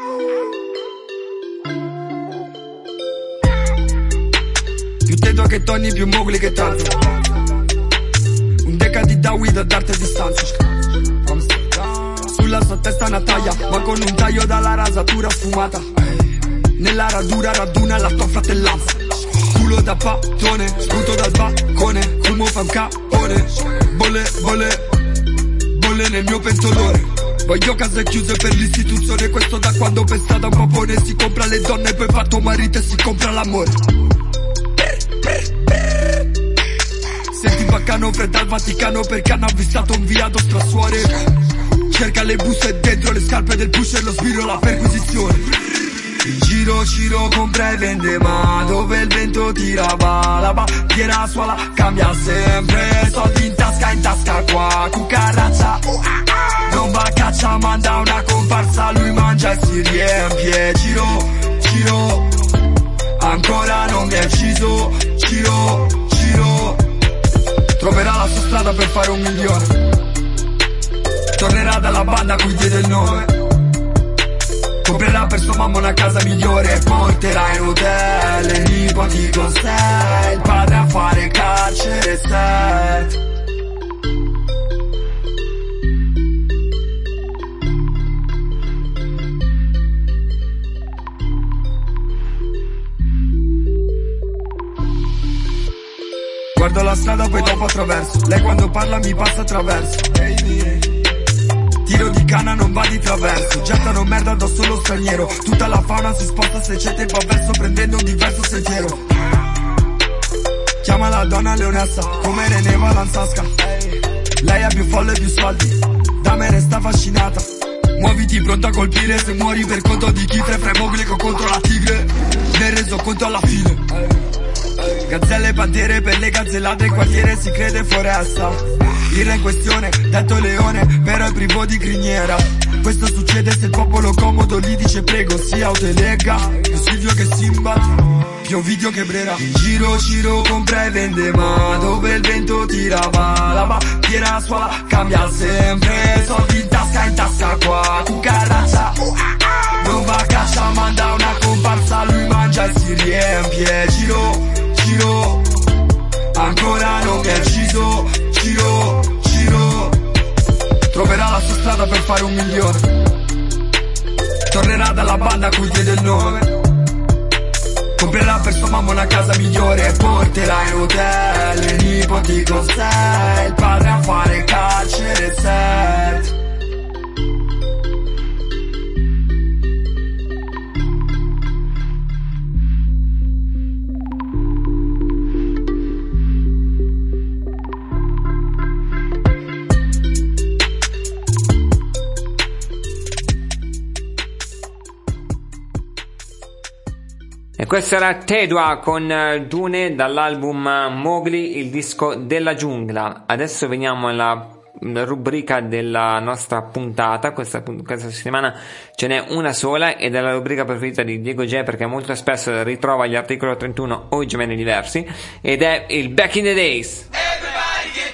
Più Tedua che Tony, più Mowgli che Tarzan. Un deca di Dawi da darti distanza. Sulla sua testa una taglia, ma con un taglio dalla rasatura sfumata. Nella radura raduna la tua fratellanza. Culo da pattone, sputo dal balcone. Fumo fa un capone. Bolle, bolle, bolle nel mio pentolone. Voglio case chiuse per l'istituzione. Questo da quando per strada un papone. Si compra le donne, poi fatto marito e si compra l'amore. Senti baccano fredda al Vaticano perché hanno avvistato un viato strasuore. Cerca le buste dentro le scarpe del pusher, lo sbirro, la perquisizione. Il giro, giro, compra e vende, ma dove il vento tira va la bandiera suola, cambia sempre. Soldi in tasca, in tasca qua, cucaraccia. Non va a caccia, manda una comparsa, lui mangia e si riempie. Giro, giro, ancora non mi è ucciso. Giro, giro, troverà la sua strada per fare un milione. Tornerà dalla banda a cui diede il nome. Comprerà per sua mamma una casa migliore. Porterà in hotel le nipoti con sé. Il padre a fare carcere set. Guardo la strada poi dopo attraverso. Lei quando parla mi passa attraverso. Tiro di canna non va di traverso. Gettano merda addosso lo straniero. Tutta la fauna si sposta se c'è tempo avverso, prendendo un diverso sentiero. Chiama la donna leonessa come René Valansasca. Lei ha più folle e più soldi, da me resta affascinata. Muoviti pronto a colpire, se muori per conto di chi. Tre fremoglico contro la tigre, ne reso conto alla fine. Gazzelle e bandiere per le gazzellate, il quartiere si crede foresta. Il re in questione, detto leone, però è privo di criniera. Questo succede se il popolo comodo gli dice prego, si autoelegga. Più Silvio che Simba, più Ovidio che Brera. In giro, giro, compra e vende, ma dove il vento tira va la bandiera suola, cambia sempre. Soldi in tasca, in tasca qua, cucaraccia. Non va a caccia, manda una comparsa, lui mangia e si riempie. Giro, giro, ancora non mi è ucciso. Giro, giro, troverà la sua strada per fare un milione. Tornerà dalla banda a cui diede il nome. Comprerà per sua mamma una casa migliore. Porterà in hotel le nipoti con sé. Il padre a fare carcere set. E questo era Tedua con Dune dall'album Mowgli, il disco della giungla. Adesso veniamo alla rubrica della nostra puntata. Questa, questa settimana ce n'è una sola ed è la rubrica preferita di Diego G, perché molto spesso ritrova gli articoli trentuno o i gemelli diversi, ed è il Back in the Days. Everybody get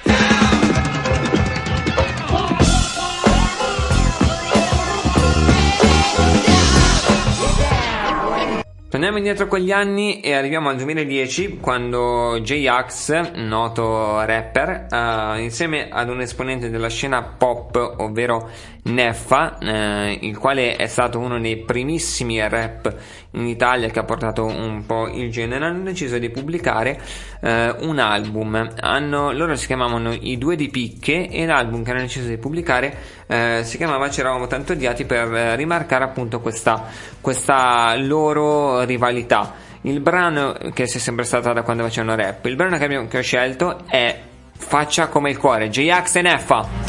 Torniamo indietro con gli anni e arriviamo al duemiladieci, quando J-Ax, noto rapper, uh, insieme ad un esponente della scena pop, ovvero Neffa, eh, il quale è stato uno dei primissimi rap in Italia che ha portato un po' il genere, hanno deciso di pubblicare eh, un album. Hanno, loro si chiamavano I Due di Picche, e l'album che hanno deciso di pubblicare eh, si chiamava C'eravamo tanto odiati, per eh, rimarcare appunto questa, questa loro rivalità. Il brano, che si è sempre stata da quando facevano rap, il brano che, abbiamo, che ho scelto è Faccia come il cuore, J-Ax e Neffa.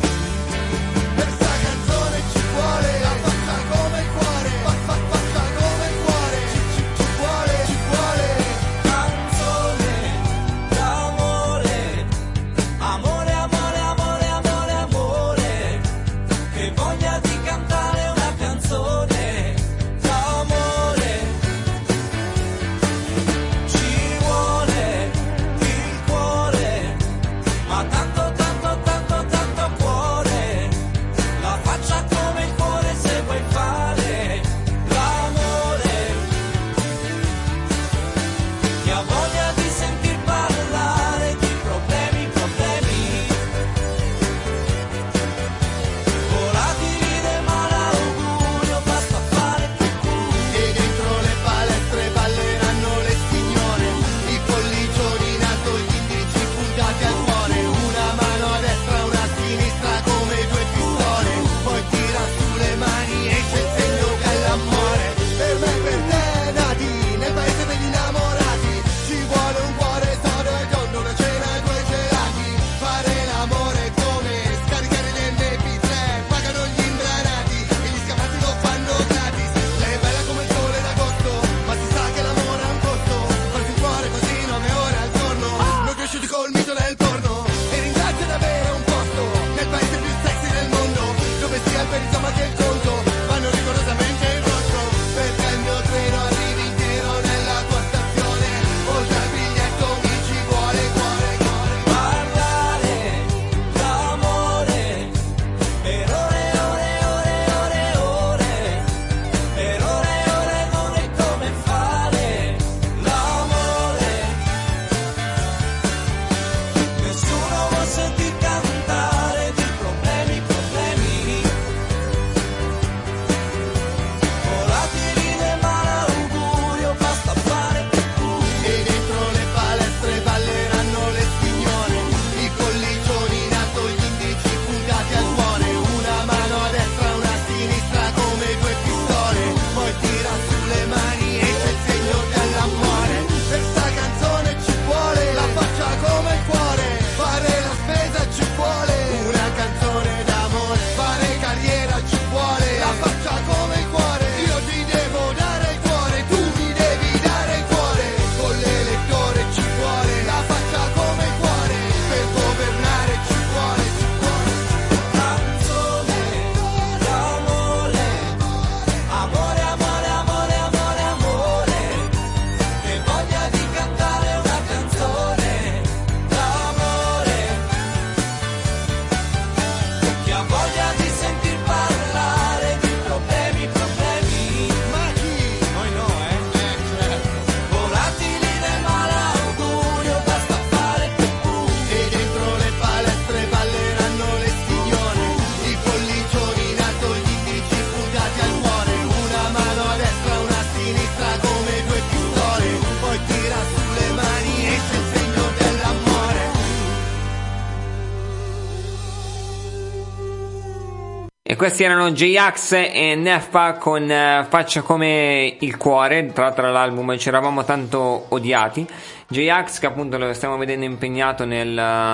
E questi erano J-Ax e Neffa con uh, Faccia come il cuore, tra l'altro l'album C'eravamo tanto odiati. J-Ax, che appunto lo stiamo vedendo impegnato nel,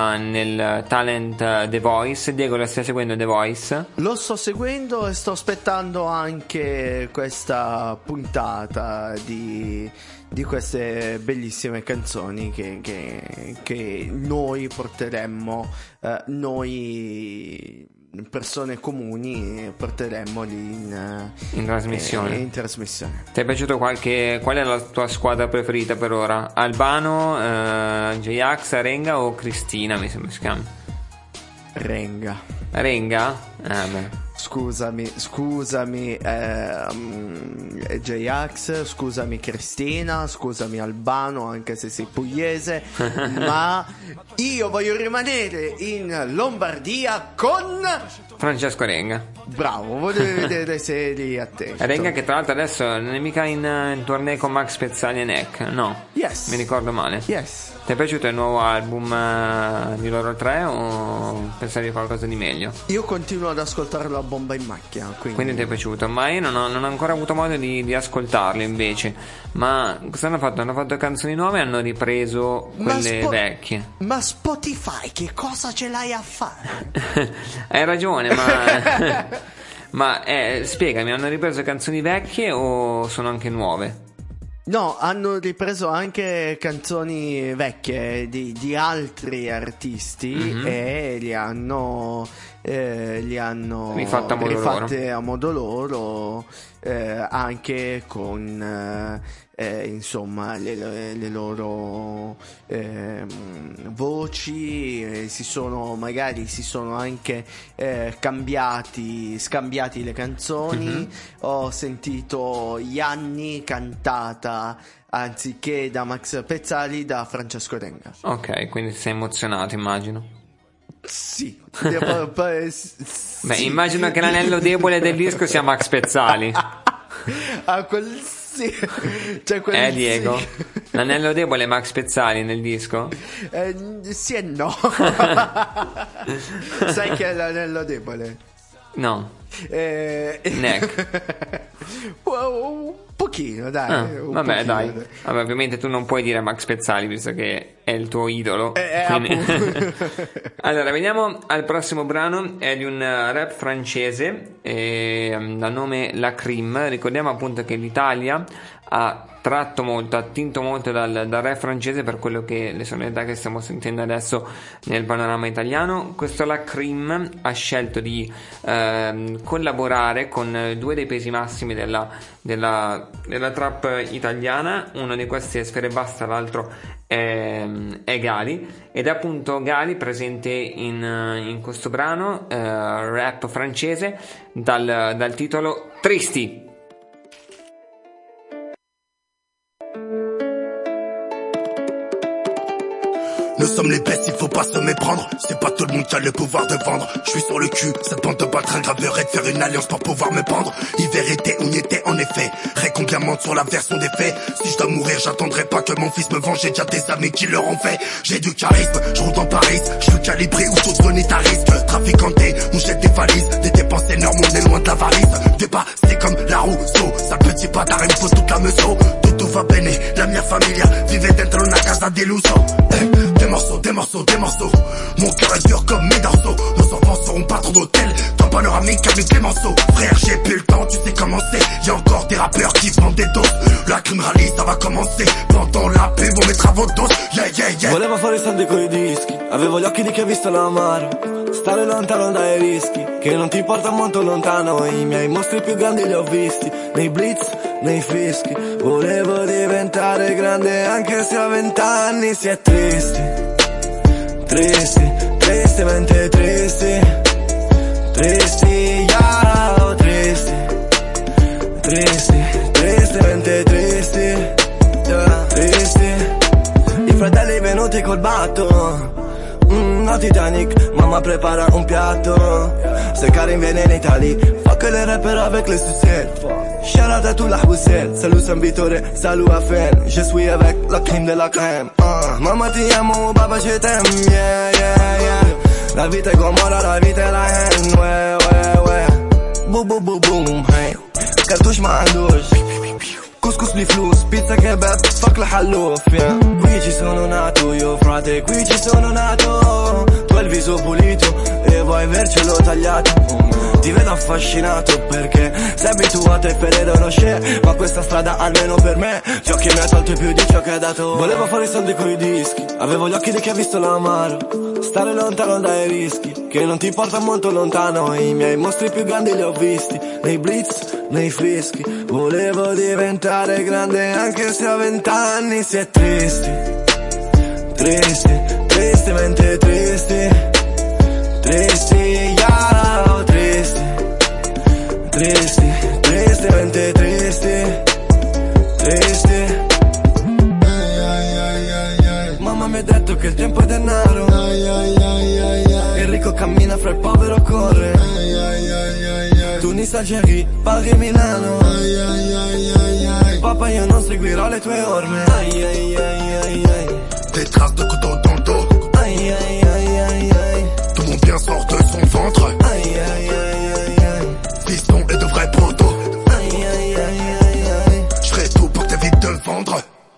nel talent uh, The Voice. Diego, lo stai seguendo The Voice? Lo sto seguendo e sto aspettando anche questa puntata di, di queste bellissime canzoni che, che, che noi porteremmo, uh, noi persone comuni porteremmo lì in, in trasmissione. Eh, in trasmissione. Ti è piaciuto qualche? Qual è la tua squadra preferita per ora? Albano, eh, J-Ax, Renga o Cristina? Mi sembra si chiama Renga. Renga? Ah, beh. Scusami, scusami ehm, J-Ax, scusami Cristina, scusami Albano, anche se sei pugliese, ma io voglio rimanere in Lombardia con Francesco Renga. Bravo, voglio vedere se eri attento. Renga che tra l'altro adesso non è mica in, in tournée con Max Pezzali e Neck, no? Yes. Mi ricordo male. Yes. Ti è piaciuto il nuovo album uh, di loro tre o pensavi qualcosa di meglio? Io continuo ad ascoltarlo a bomba in macchina, quindi, quindi ti è piaciuto? Ma io non ho, non ho ancora avuto modo di, di ascoltarlo invece. Ma cosa hanno fatto? Hanno fatto canzoni nuove e hanno ripreso quelle spo- vecchie. Ma Spotify che cosa ce l'hai a fare? Hai ragione, ma ma eh, spiegami, hanno ripreso canzoni vecchie o sono anche nuove? No, hanno ripreso anche canzoni vecchie di, di altri artisti, mm-hmm. e li hanno eh, li hanno rifatte a modo rifatte loro, a modo loro eh, anche con eh, eh, insomma le, le, le loro eh, voci, eh, si sono magari si sono anche eh, cambiati scambiati le canzoni. Mm-hmm. Ho sentito Ianni cantata anziché da Max Pezzali da Francesco Renga. Ok, quindi sei emozionato, immagino. Sì. Beh, immagino che l'anello debole del disco sia Max Pezzali. Ah, quel sì. Cioè quel eh Diego, sì. L'anello debole è Max Pezzali nel disco? Eh, sì e no. Sai che è l'anello debole? No. Eh... Neck. Un pochino, dai. Ah, un vabbè, pochino, dai. dai. Vabbè, ovviamente tu non puoi dire Max Pezzali visto che è il tuo idolo. Eh, quindi... eh, Allora, veniamo al prossimo brano. È di un rap francese eh, dal nome La Crime. Ricordiamo appunto che l'Italia ha tratto molto, ha attinto molto dal, dal rap francese per quello che le sonorità che stiamo sentendo adesso nel panorama italiano. Questo La Crime ha scelto di eh, collaborare con due dei pesi massimi della, della, della trap italiana. Uno di questi è Sfera Ebbasta, l'altro è, è Gali, ed è appunto Gali presente in, in questo brano eh, rap francese dal, dal titolo Tristi. Nous sommes les bestes, il faut pas se méprendre. C'est pas tout le monde qui a le pouvoir de vendre. Je suis sur le cul, cette bande de baltringues graverait de faire une alliance pour pouvoir me pendre. Il vérité, on y était en effet. Ré combien mentent sur la version des faits. Si je dois mourir, j'attendrai pas que mon fils me venge. J'ai déjà des amis qui leur ont fait. J'ai du charisme, je roule dans Paris. Je suis calibré ou toute zone est à risque. Traficanté, on jette des valises. Des dépenses énormes, on est loin de l'avarice. Dépassé comme la Rousseau. Sale petit bâtard, il me faut toute la meso. Tutto va bene, la mia famiglia vive dentro una casa deluso. Eh, des morceaux, des morceaux, des morceaux. Mon cœur est dur comme mes dorsaux. Nos enfants seront pas trop d'hôtel. Dans panoramique avec Clémenceau. Frère, j'ai plus le temps, tu sais comment c'est. Y'a encore des rappeurs qui vendent des doses. La crime rallye, ça va commencer. Pendant la pub, on mettra votre dose. Yeah, yeah, yeah. Voleva fare i soldi coi dischi. Avevo gli occhi di chi ha visto l'amaro. Stare lontano dai rischi. Che non ti importa molto lontano. I miei mostri più grandi li ho visti. Nei blitz, nei fischi. Volevo diventare grande anche se a vent'anni. Si è tristi, tristi, tristemente tristi, tristi, yeah, tristi, tristi, tristemente tristi, yeah, tristi. I fratelli venuti col batto. Mm, no Titanic, mamma prepara un piatto. Se Karim viene in Italia, fa que les rappeurs avec les sucettes. Shout out à tout la Hussein. Salut San Vittore, salut à Fen. Je suis avec la crème de la crème. uh, Mamma ti amo, baba je t'aime. Yeah, yeah, yeah. La vita è Gomorra, la vita è la hen. Ouais, ouais, ouais. Boom, boom, boom, boom, hey. Cartouche ma andouche. Couscous li flus, pizza kebab, fuck la hallouf, yeah. Qui ci sono nato io, frate, qui ci sono nato. Tu hai il viso pulito e vuoi avercelo tagliato. Ti vedo affascinato perché sei abituato a Ferrero Rocher. Ma questa strada almeno per me ciò che mi ha tolto più di ciò che ha dato. Volevo fare i soldi coi dischi. Avevo gli occhi di chi ha visto l'amaro. Stare lontano dai rischi. Che non ti porta molto lontano. I miei mostri più grandi li ho visti. Nei blitz, nei fischi. Volevo diventare grande anche se a vent'anni. Si è tristi, tristi, tristemente tristi, tristi, yeah, tristi. tristi, tristemente tristi, tristi. Mamma mi ha detto che il tempo è denaro, il ricco cammina fra il povero corre. Tu ni Algeri, paghi Milano. Papà io non seguirò le tue orme. Des traces de couteau dans le dos. Aïe aïe aïe aïe aïe. Tout mon bien sort de son ventre. Aïe aïe aïe aïe aïe. Fiston et de vrais poteaux. Aïe aïe aïe aïe aïe. Je ferai tout pour t'éviter de le vendre.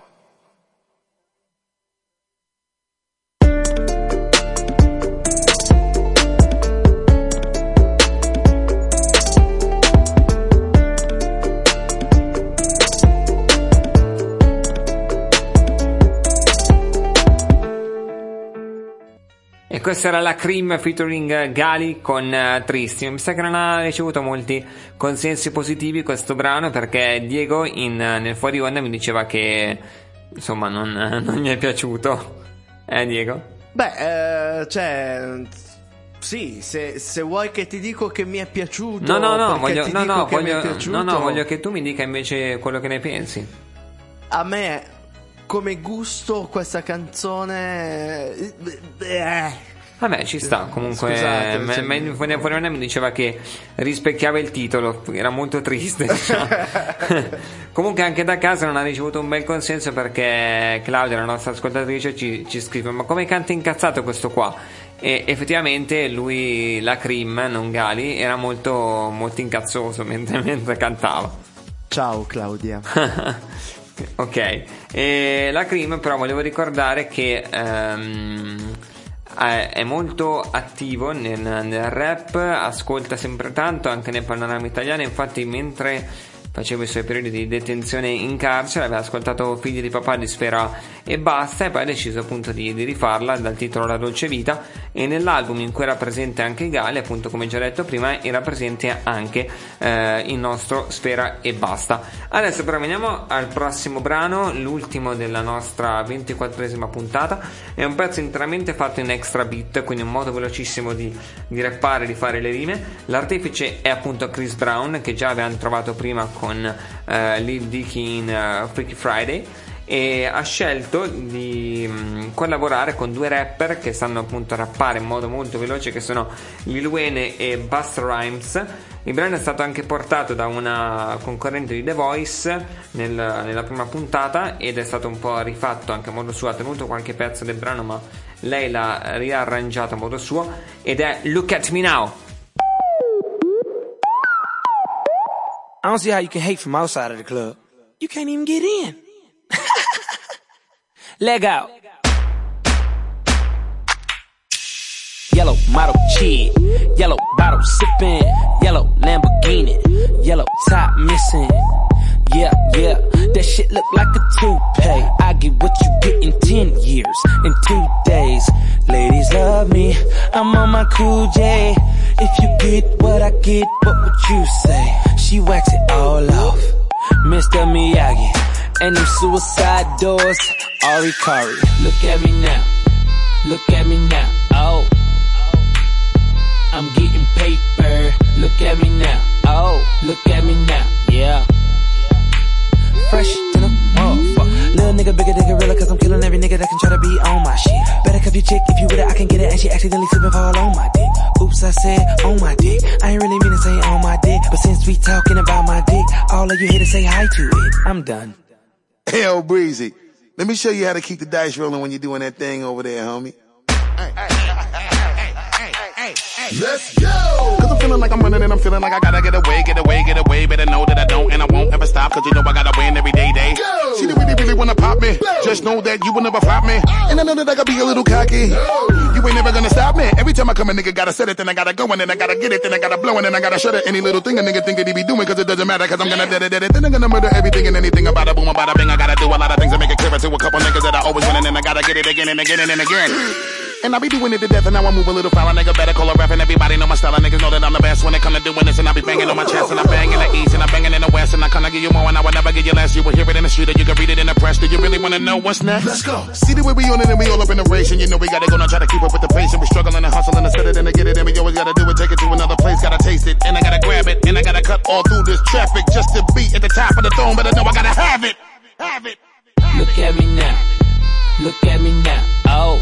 E questa era la Cream featuring Gali con uh, Tristi. Mi sa che non ha ricevuto molti consensi positivi questo brano, perché Diego in, uh, nel fuori onda mi diceva che insomma non, uh, non gli è piaciuto. Eh Diego? Beh, eh, cioè sì, se, se vuoi che ti dico che mi è piaciuto. No, no, no, voglio, ti no, dico no, che voglio, mi è piaciuto, no, no, voglio che tu mi dica invece quello che ne pensi. A me come gusto questa canzone eh. Vabbè, ci sta. Comunque Scusate, me, cioè... me, fuori fuori onda mi diceva che rispecchiava il titolo, era molto triste, diciamo. Comunque anche da casa non ha ricevuto un bel consenso, perché Claudia, la nostra ascoltatrice, ci, ci scrive: ma come canta incazzato questo qua? E effettivamente lui, la Cream, non Gali, era molto molto incazzoso mentre, mentre cantava. Ciao Claudia. Ok, e la Cream però volevo ricordare che um, è molto attivo nel, nel rap, ascolta sempre tanto anche nel panorama italiano. Infatti mentre faceva i suoi periodi di detenzione in carcere aveva ascoltato Figli di papà di Sfera e basta, e poi ha deciso appunto di, di rifarla dal titolo La dolce vita, e nell'album in cui era presente anche Gali, appunto come già detto prima, era presente anche eh, il nostro Sfera e basta. Adesso però veniamo al prossimo brano, l'ultimo della nostra ventiquattresima puntata. È un pezzo interamente fatto in extra beat, quindi un modo velocissimo di, di rappare, di fare le rime. L'artefice è appunto Chris Brown, che già avevamo trovato prima con uh, Lil Dicky in uh, Freaky Friday, e ha scelto di mh, collaborare con due rapper che sanno appunto rappare in modo molto veloce, che sono Lil Wayne e Busta Rhymes. Il brano è stato anche portato da una concorrente di The Voice nel, nella prima puntata, ed è stato un po' rifatto anche a modo suo. Ha tenuto qualche pezzo del brano, ma lei l'ha riarrangiato a modo suo, ed è Look at Me Now. I don't see how you can hate from outside of the club. You can't even get in. Leg out. Yellow model kid, yellow bottle sipping, yellow Lamborghini, yellow top missing. Yeah, yeah, that shit look like a toupee. I get what you get in ten years, in two days. Ladies love me, I'm on my cool J. If you get what I get, what would you say? She wax it all off, Mister Miyagi, and them suicide doors, Ari Kari. Look at me now, look at me now, oh, I'm getting paper. Look at me now, oh, look at me now, yeah. Fresh to the motherfucker. Little nigga bigger than gorilla, cause I'm killing every nigga that can try to be on my shit. Better cuff your chick, if you with it I can get it, and she accidentally slip and fall on my dick. Oops, I said on my dick, I ain't really mean to say on my dick, but since we talking about my dick, all of you here to say hi to it. I'm done. Hey, old Breezy, let me show you how to keep the dice rolling when you're doing that thing over there, homie. Hey, hey, hey, hey, hey, hey, let's go! Cause I'm feeling like I'm running and I'm feeling like I gotta get away, get away, get away. Better know that I don't and I won't ever stop, cause you know I gotta win every day, day. Go! She really, really wanna pop me. Go! Just know that you will never flop me. Oh! And I know that I gotta be a little cocky. Oh! You ain't never gonna stop me. Every time I come a nigga gotta set it, then I gotta go and then I gotta get it, then I gotta blow and then I gotta shut it. Any little thing a nigga think that he be doing, cause it doesn't matter, cause I'm gonna dead it, dead it. Then I'm gonna murder everything and anything about a boom, about a bing. I gotta do a lot of things to make it clearer to a couple niggas that I always win, and then I gotta get it again and again and again. And I be doing it to death, and now I move a little foul. A nigga better call a ref, and everybody know my style. And niggas know that I'm the best when it come to doing this. And I be banging on my chest, and I bang in the east, and I banging in the west. And I kinda give you more, and I will never give you less. You will hear it in the street, or you can read it in the press. Do you really wanna know what's next? Let's go. See the way we on it, and we all up in the race. And you know we gotta go now, try to keep up with the pace. And we struggling and hustling to set it and to get it. And we always gotta do it, take it to another place. Gotta taste it, and I gotta grab it. And I gotta cut all through this traffic just to be at the top of the throne. But I know I gotta have it, have it. Look at me now, look at me now, oh.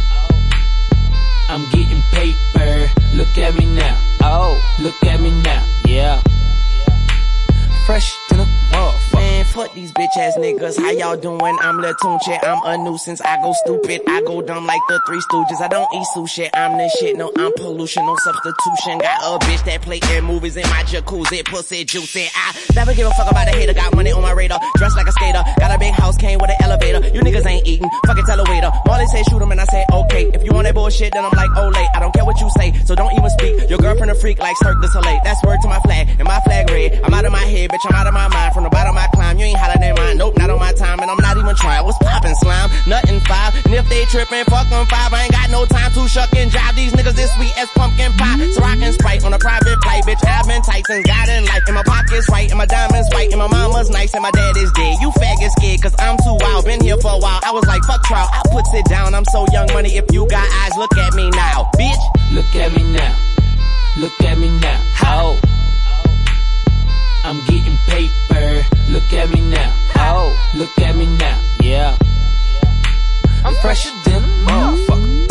I'm getting paper, look at me now, oh. Look at me now, yeah. Fresh to the motherfucker. Man, fuck these bitch ass niggas. How y'all doing? I'm Lil Tunchi. I'm a nuisance. I go stupid. I go dumb like the Three Stooges. I don't eat sushi. I'm the shit. No, I'm pollution. No substitution. Got a bitch that play in movies in my jacuzzi. Pussy juicy. I never give a fuck about a hater. Got money on my radar. Dressed like a skater. Got a big house. Came with an elevator. You niggas ain't eating. Fucking tell a waiter. Marley say shoot him and I say okay. If you want that bullshit, then I'm like, oh late. I don't care what you say. So don't even speak. Your girlfriend a freak like Cirque du Soleil. That's word to my flag. And my flag red. I'm out of my head, bitch. I'm out of my mind. From the bottom I climb, you ain't hollering at mine. Nope, not on my time, and I'm not even trying. What's poppin', slime? Nothing five. And if they trippin', fuck them five. I ain't got no time to shuck and jive. These niggas this sweet as pumpkin pie. So I can Sprite on a private flight, bitch. I've been tight since God in life. And my pocket's right, and my diamonds white, and my mama's nice, and my dad is dead. You faggot scared, cause I'm too wild. Been here for a while. I was like, fuck trial. I put it down. I'm so young money. If you got eyes, look at me now, bitch. Look at me now. Look at me now. How? I'm getting paper. Look at me now. Oh, look at me now. Yeah. I'm fresher than a motherfucker.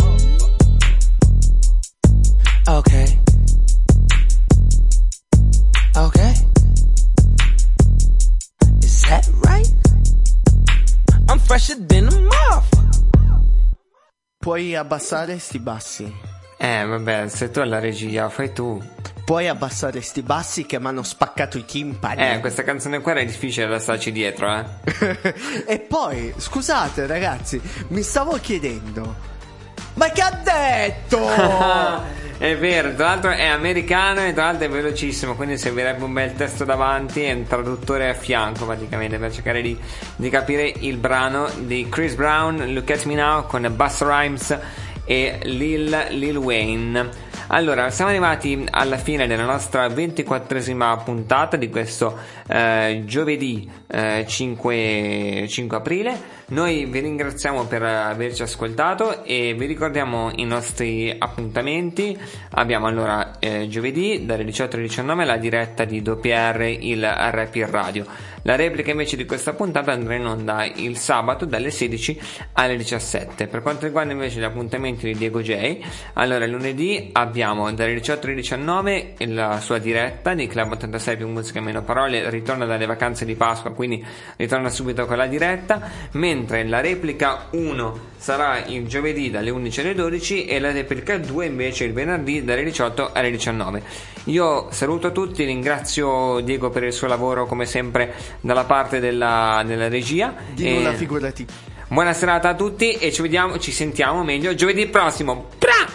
Okay. Okay. Is that right? I'm fresher than a motherfucker. Puoi abbassare sti bassi. Eh, vabbè, se tu alla regia, fai tu. Puoi abbassare sti bassi che mi hanno spaccato i timpani. Eh, questa canzone qua era difficile da starci dietro, eh. E poi, scusate ragazzi, mi stavo chiedendo, ma che ha detto? È vero, tra l'altro è americano e tra l'altro è velocissimo, quindi servirebbe un bel testo davanti e un traduttore a fianco praticamente per cercare di, di capire il brano di Chris Brown, Look at Me Now, con Busta Rhymes e Lil, Lil Wayne. Allora, siamo arrivati alla fine della nostra ventiquattresima puntata di questo eh, giovedì eh, cinque, cinque aprile. Noi vi ringraziamo per averci ascoltato e vi ricordiamo i nostri appuntamenti. Abbiamo allora eh, giovedì dalle diciotto alle diciannove la diretta di W R, il Rap in Radio. La replica invece di questa puntata andrà in onda il sabato dalle sedici alle diciassette. Per quanto riguarda invece gli appuntamenti di Diego J, allora lunedì abbiamo dalle diciotto alle diciannove la sua diretta di Club ottantasei più musica e meno parole, ritorna dalle vacanze di Pasqua, quindi ritorna subito con la diretta, mentre la replica uno sarà il giovedì dalle undici alle dodici e la replica due invece il venerdì dalle diciotto alle diciannove. Io saluto tutti, ringrazio Diego per il suo lavoro come sempre dalla parte della, della regia. Di nulla, figurati. Buona serata a tutti e ci vediamo, ci sentiamo meglio giovedì prossimo. Pra!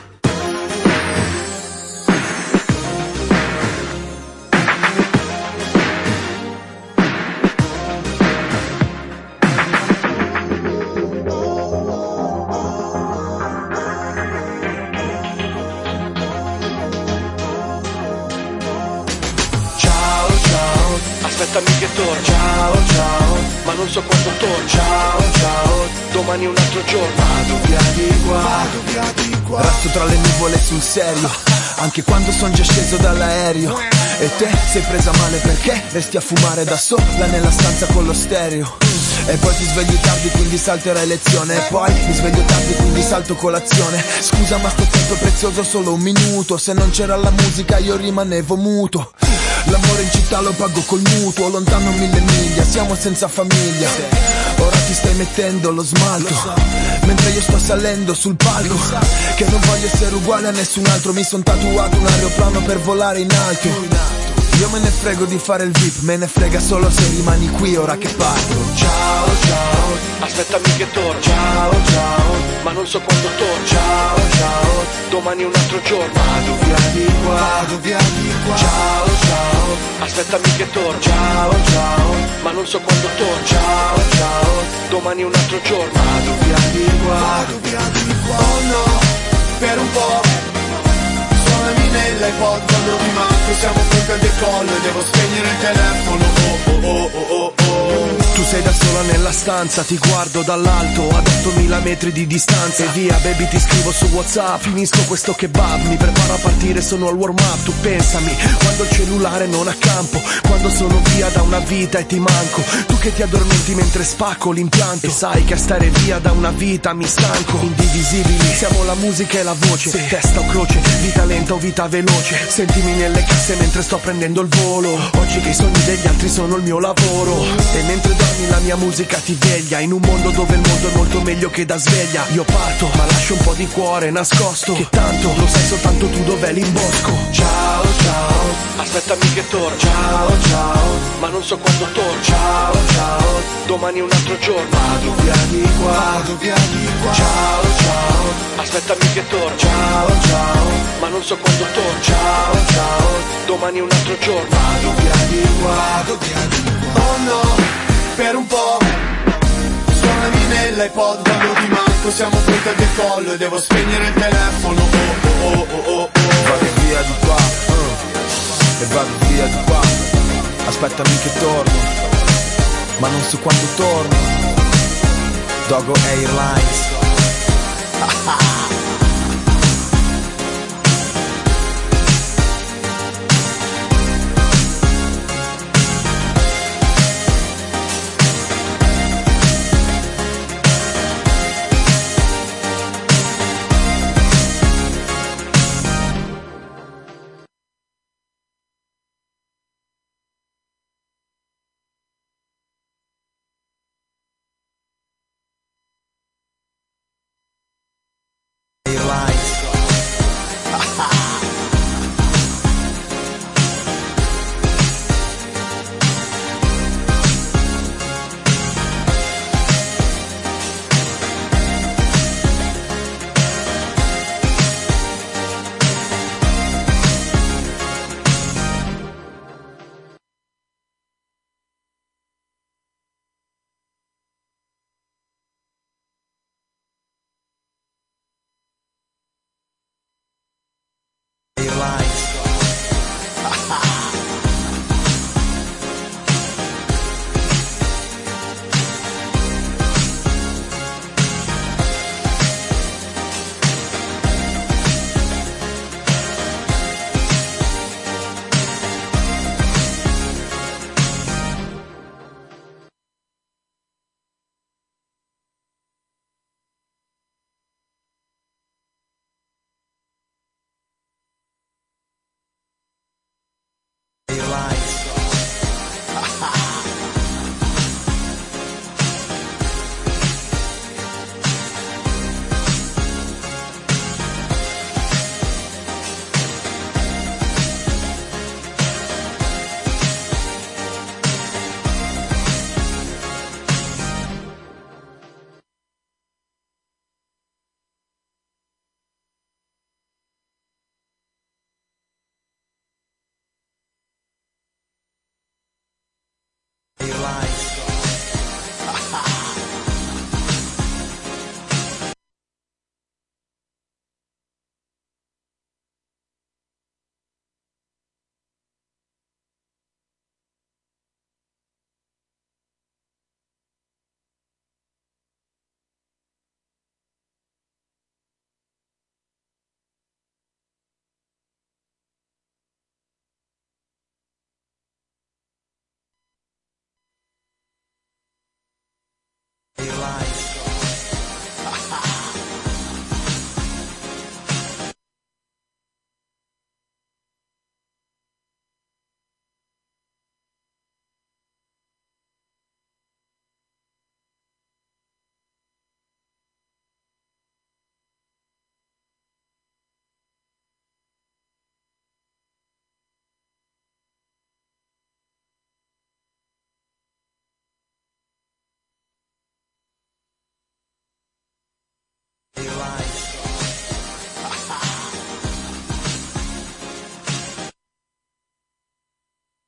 Aspettami che torno. Ciao ciao, ma non so quando torno. Ciao ciao, domani è un altro giorno. Vado via di qua, vado via di qua. Resto tra le nuvole sul serio, anche quando son già sceso dall'aereo. E te sei presa male perché resti a fumare da sola nella stanza con lo stereo. E poi ti svegli tardi quindi salterai lezione. E poi mi sveglio tardi quindi salto colazione. Scusa ma sto tempo è prezioso solo un minuto. Se non c'era la musica io rimanevo muto. L'amore in città lo pago col mutuo. Lontano mille miglia, siamo senza famiglia. Ora ti stai mettendo lo smalto mentre io sto salendo sul palco. Che non voglio essere uguale a nessun altro. Mi son tatuato un aeroplano per volare in alto. Io me ne frego di fare il V I P, me ne frega solo se rimani qui ora che parto. Ciao ciao, aspettami che torno. Ciao ciao, ma non so quando torno. Ciao ciao, domani è un altro giorno. Vado via di qua, vado via di qua. Ciao ciao, aspettami che torno. Ciao ciao, ma non so quando torno. Ciao ciao, domani è un altro giorno. Vado via di qua, vado via di qua. Oh no. per un po'. Suonami nell'iPod quando mi manco, siamo pronti al decollo e devo spegnere il telefono. Oh oh oh oh oh oh. Tu sei da sola nella stanza, ti guardo dall'alto ad ottomila metri di distanza. E via baby ti scrivo su WhatsApp, finisco questo kebab, mi preparo a partire, sono al warm up. Tu pensami, quando il cellulare non ha campo, quando sono via da una vita e ti manco. Tu che ti addormenti mentre spacco l'impianto, e sai che a stare via da una vita mi stanco. Indivisibili, siamo la musica e la voce, sì. Testa o croce, vita lenta o vita veloce. Sentimi nelle casse mentre sto prendendo il volo. Oggi che i sogni degli altri sono il mio lavoro. E mentre dormi la mia musica ti veglia, in un mondo dove il mondo è molto meglio che da sveglia. Io parto, ma lascio un po' di cuore nascosto, che tanto lo sai soltanto tu dov'è l'imbosco. Ciao ciao, aspettami che torno. Ciao ciao, ma non so quando torno. Ciao ciao, domani è un altro giorno. Vado via di qua, vado via di qua. Ciao ciao, aspettami che torno. Ciao ciao, ma non so quando torno. Ciao ciao, domani è un altro giorno. Vado via di qua, vado via di qua. Oh no, per un po'. Suonami nell'iPod quando ti manco, siamo pronti al decollo e devo spegnere il telefono. Oh oh oh oh oh. Vado via di qua, uh, e vado via di qua. Aspettami che torno, ma non so quando torno. Dogo Airlines.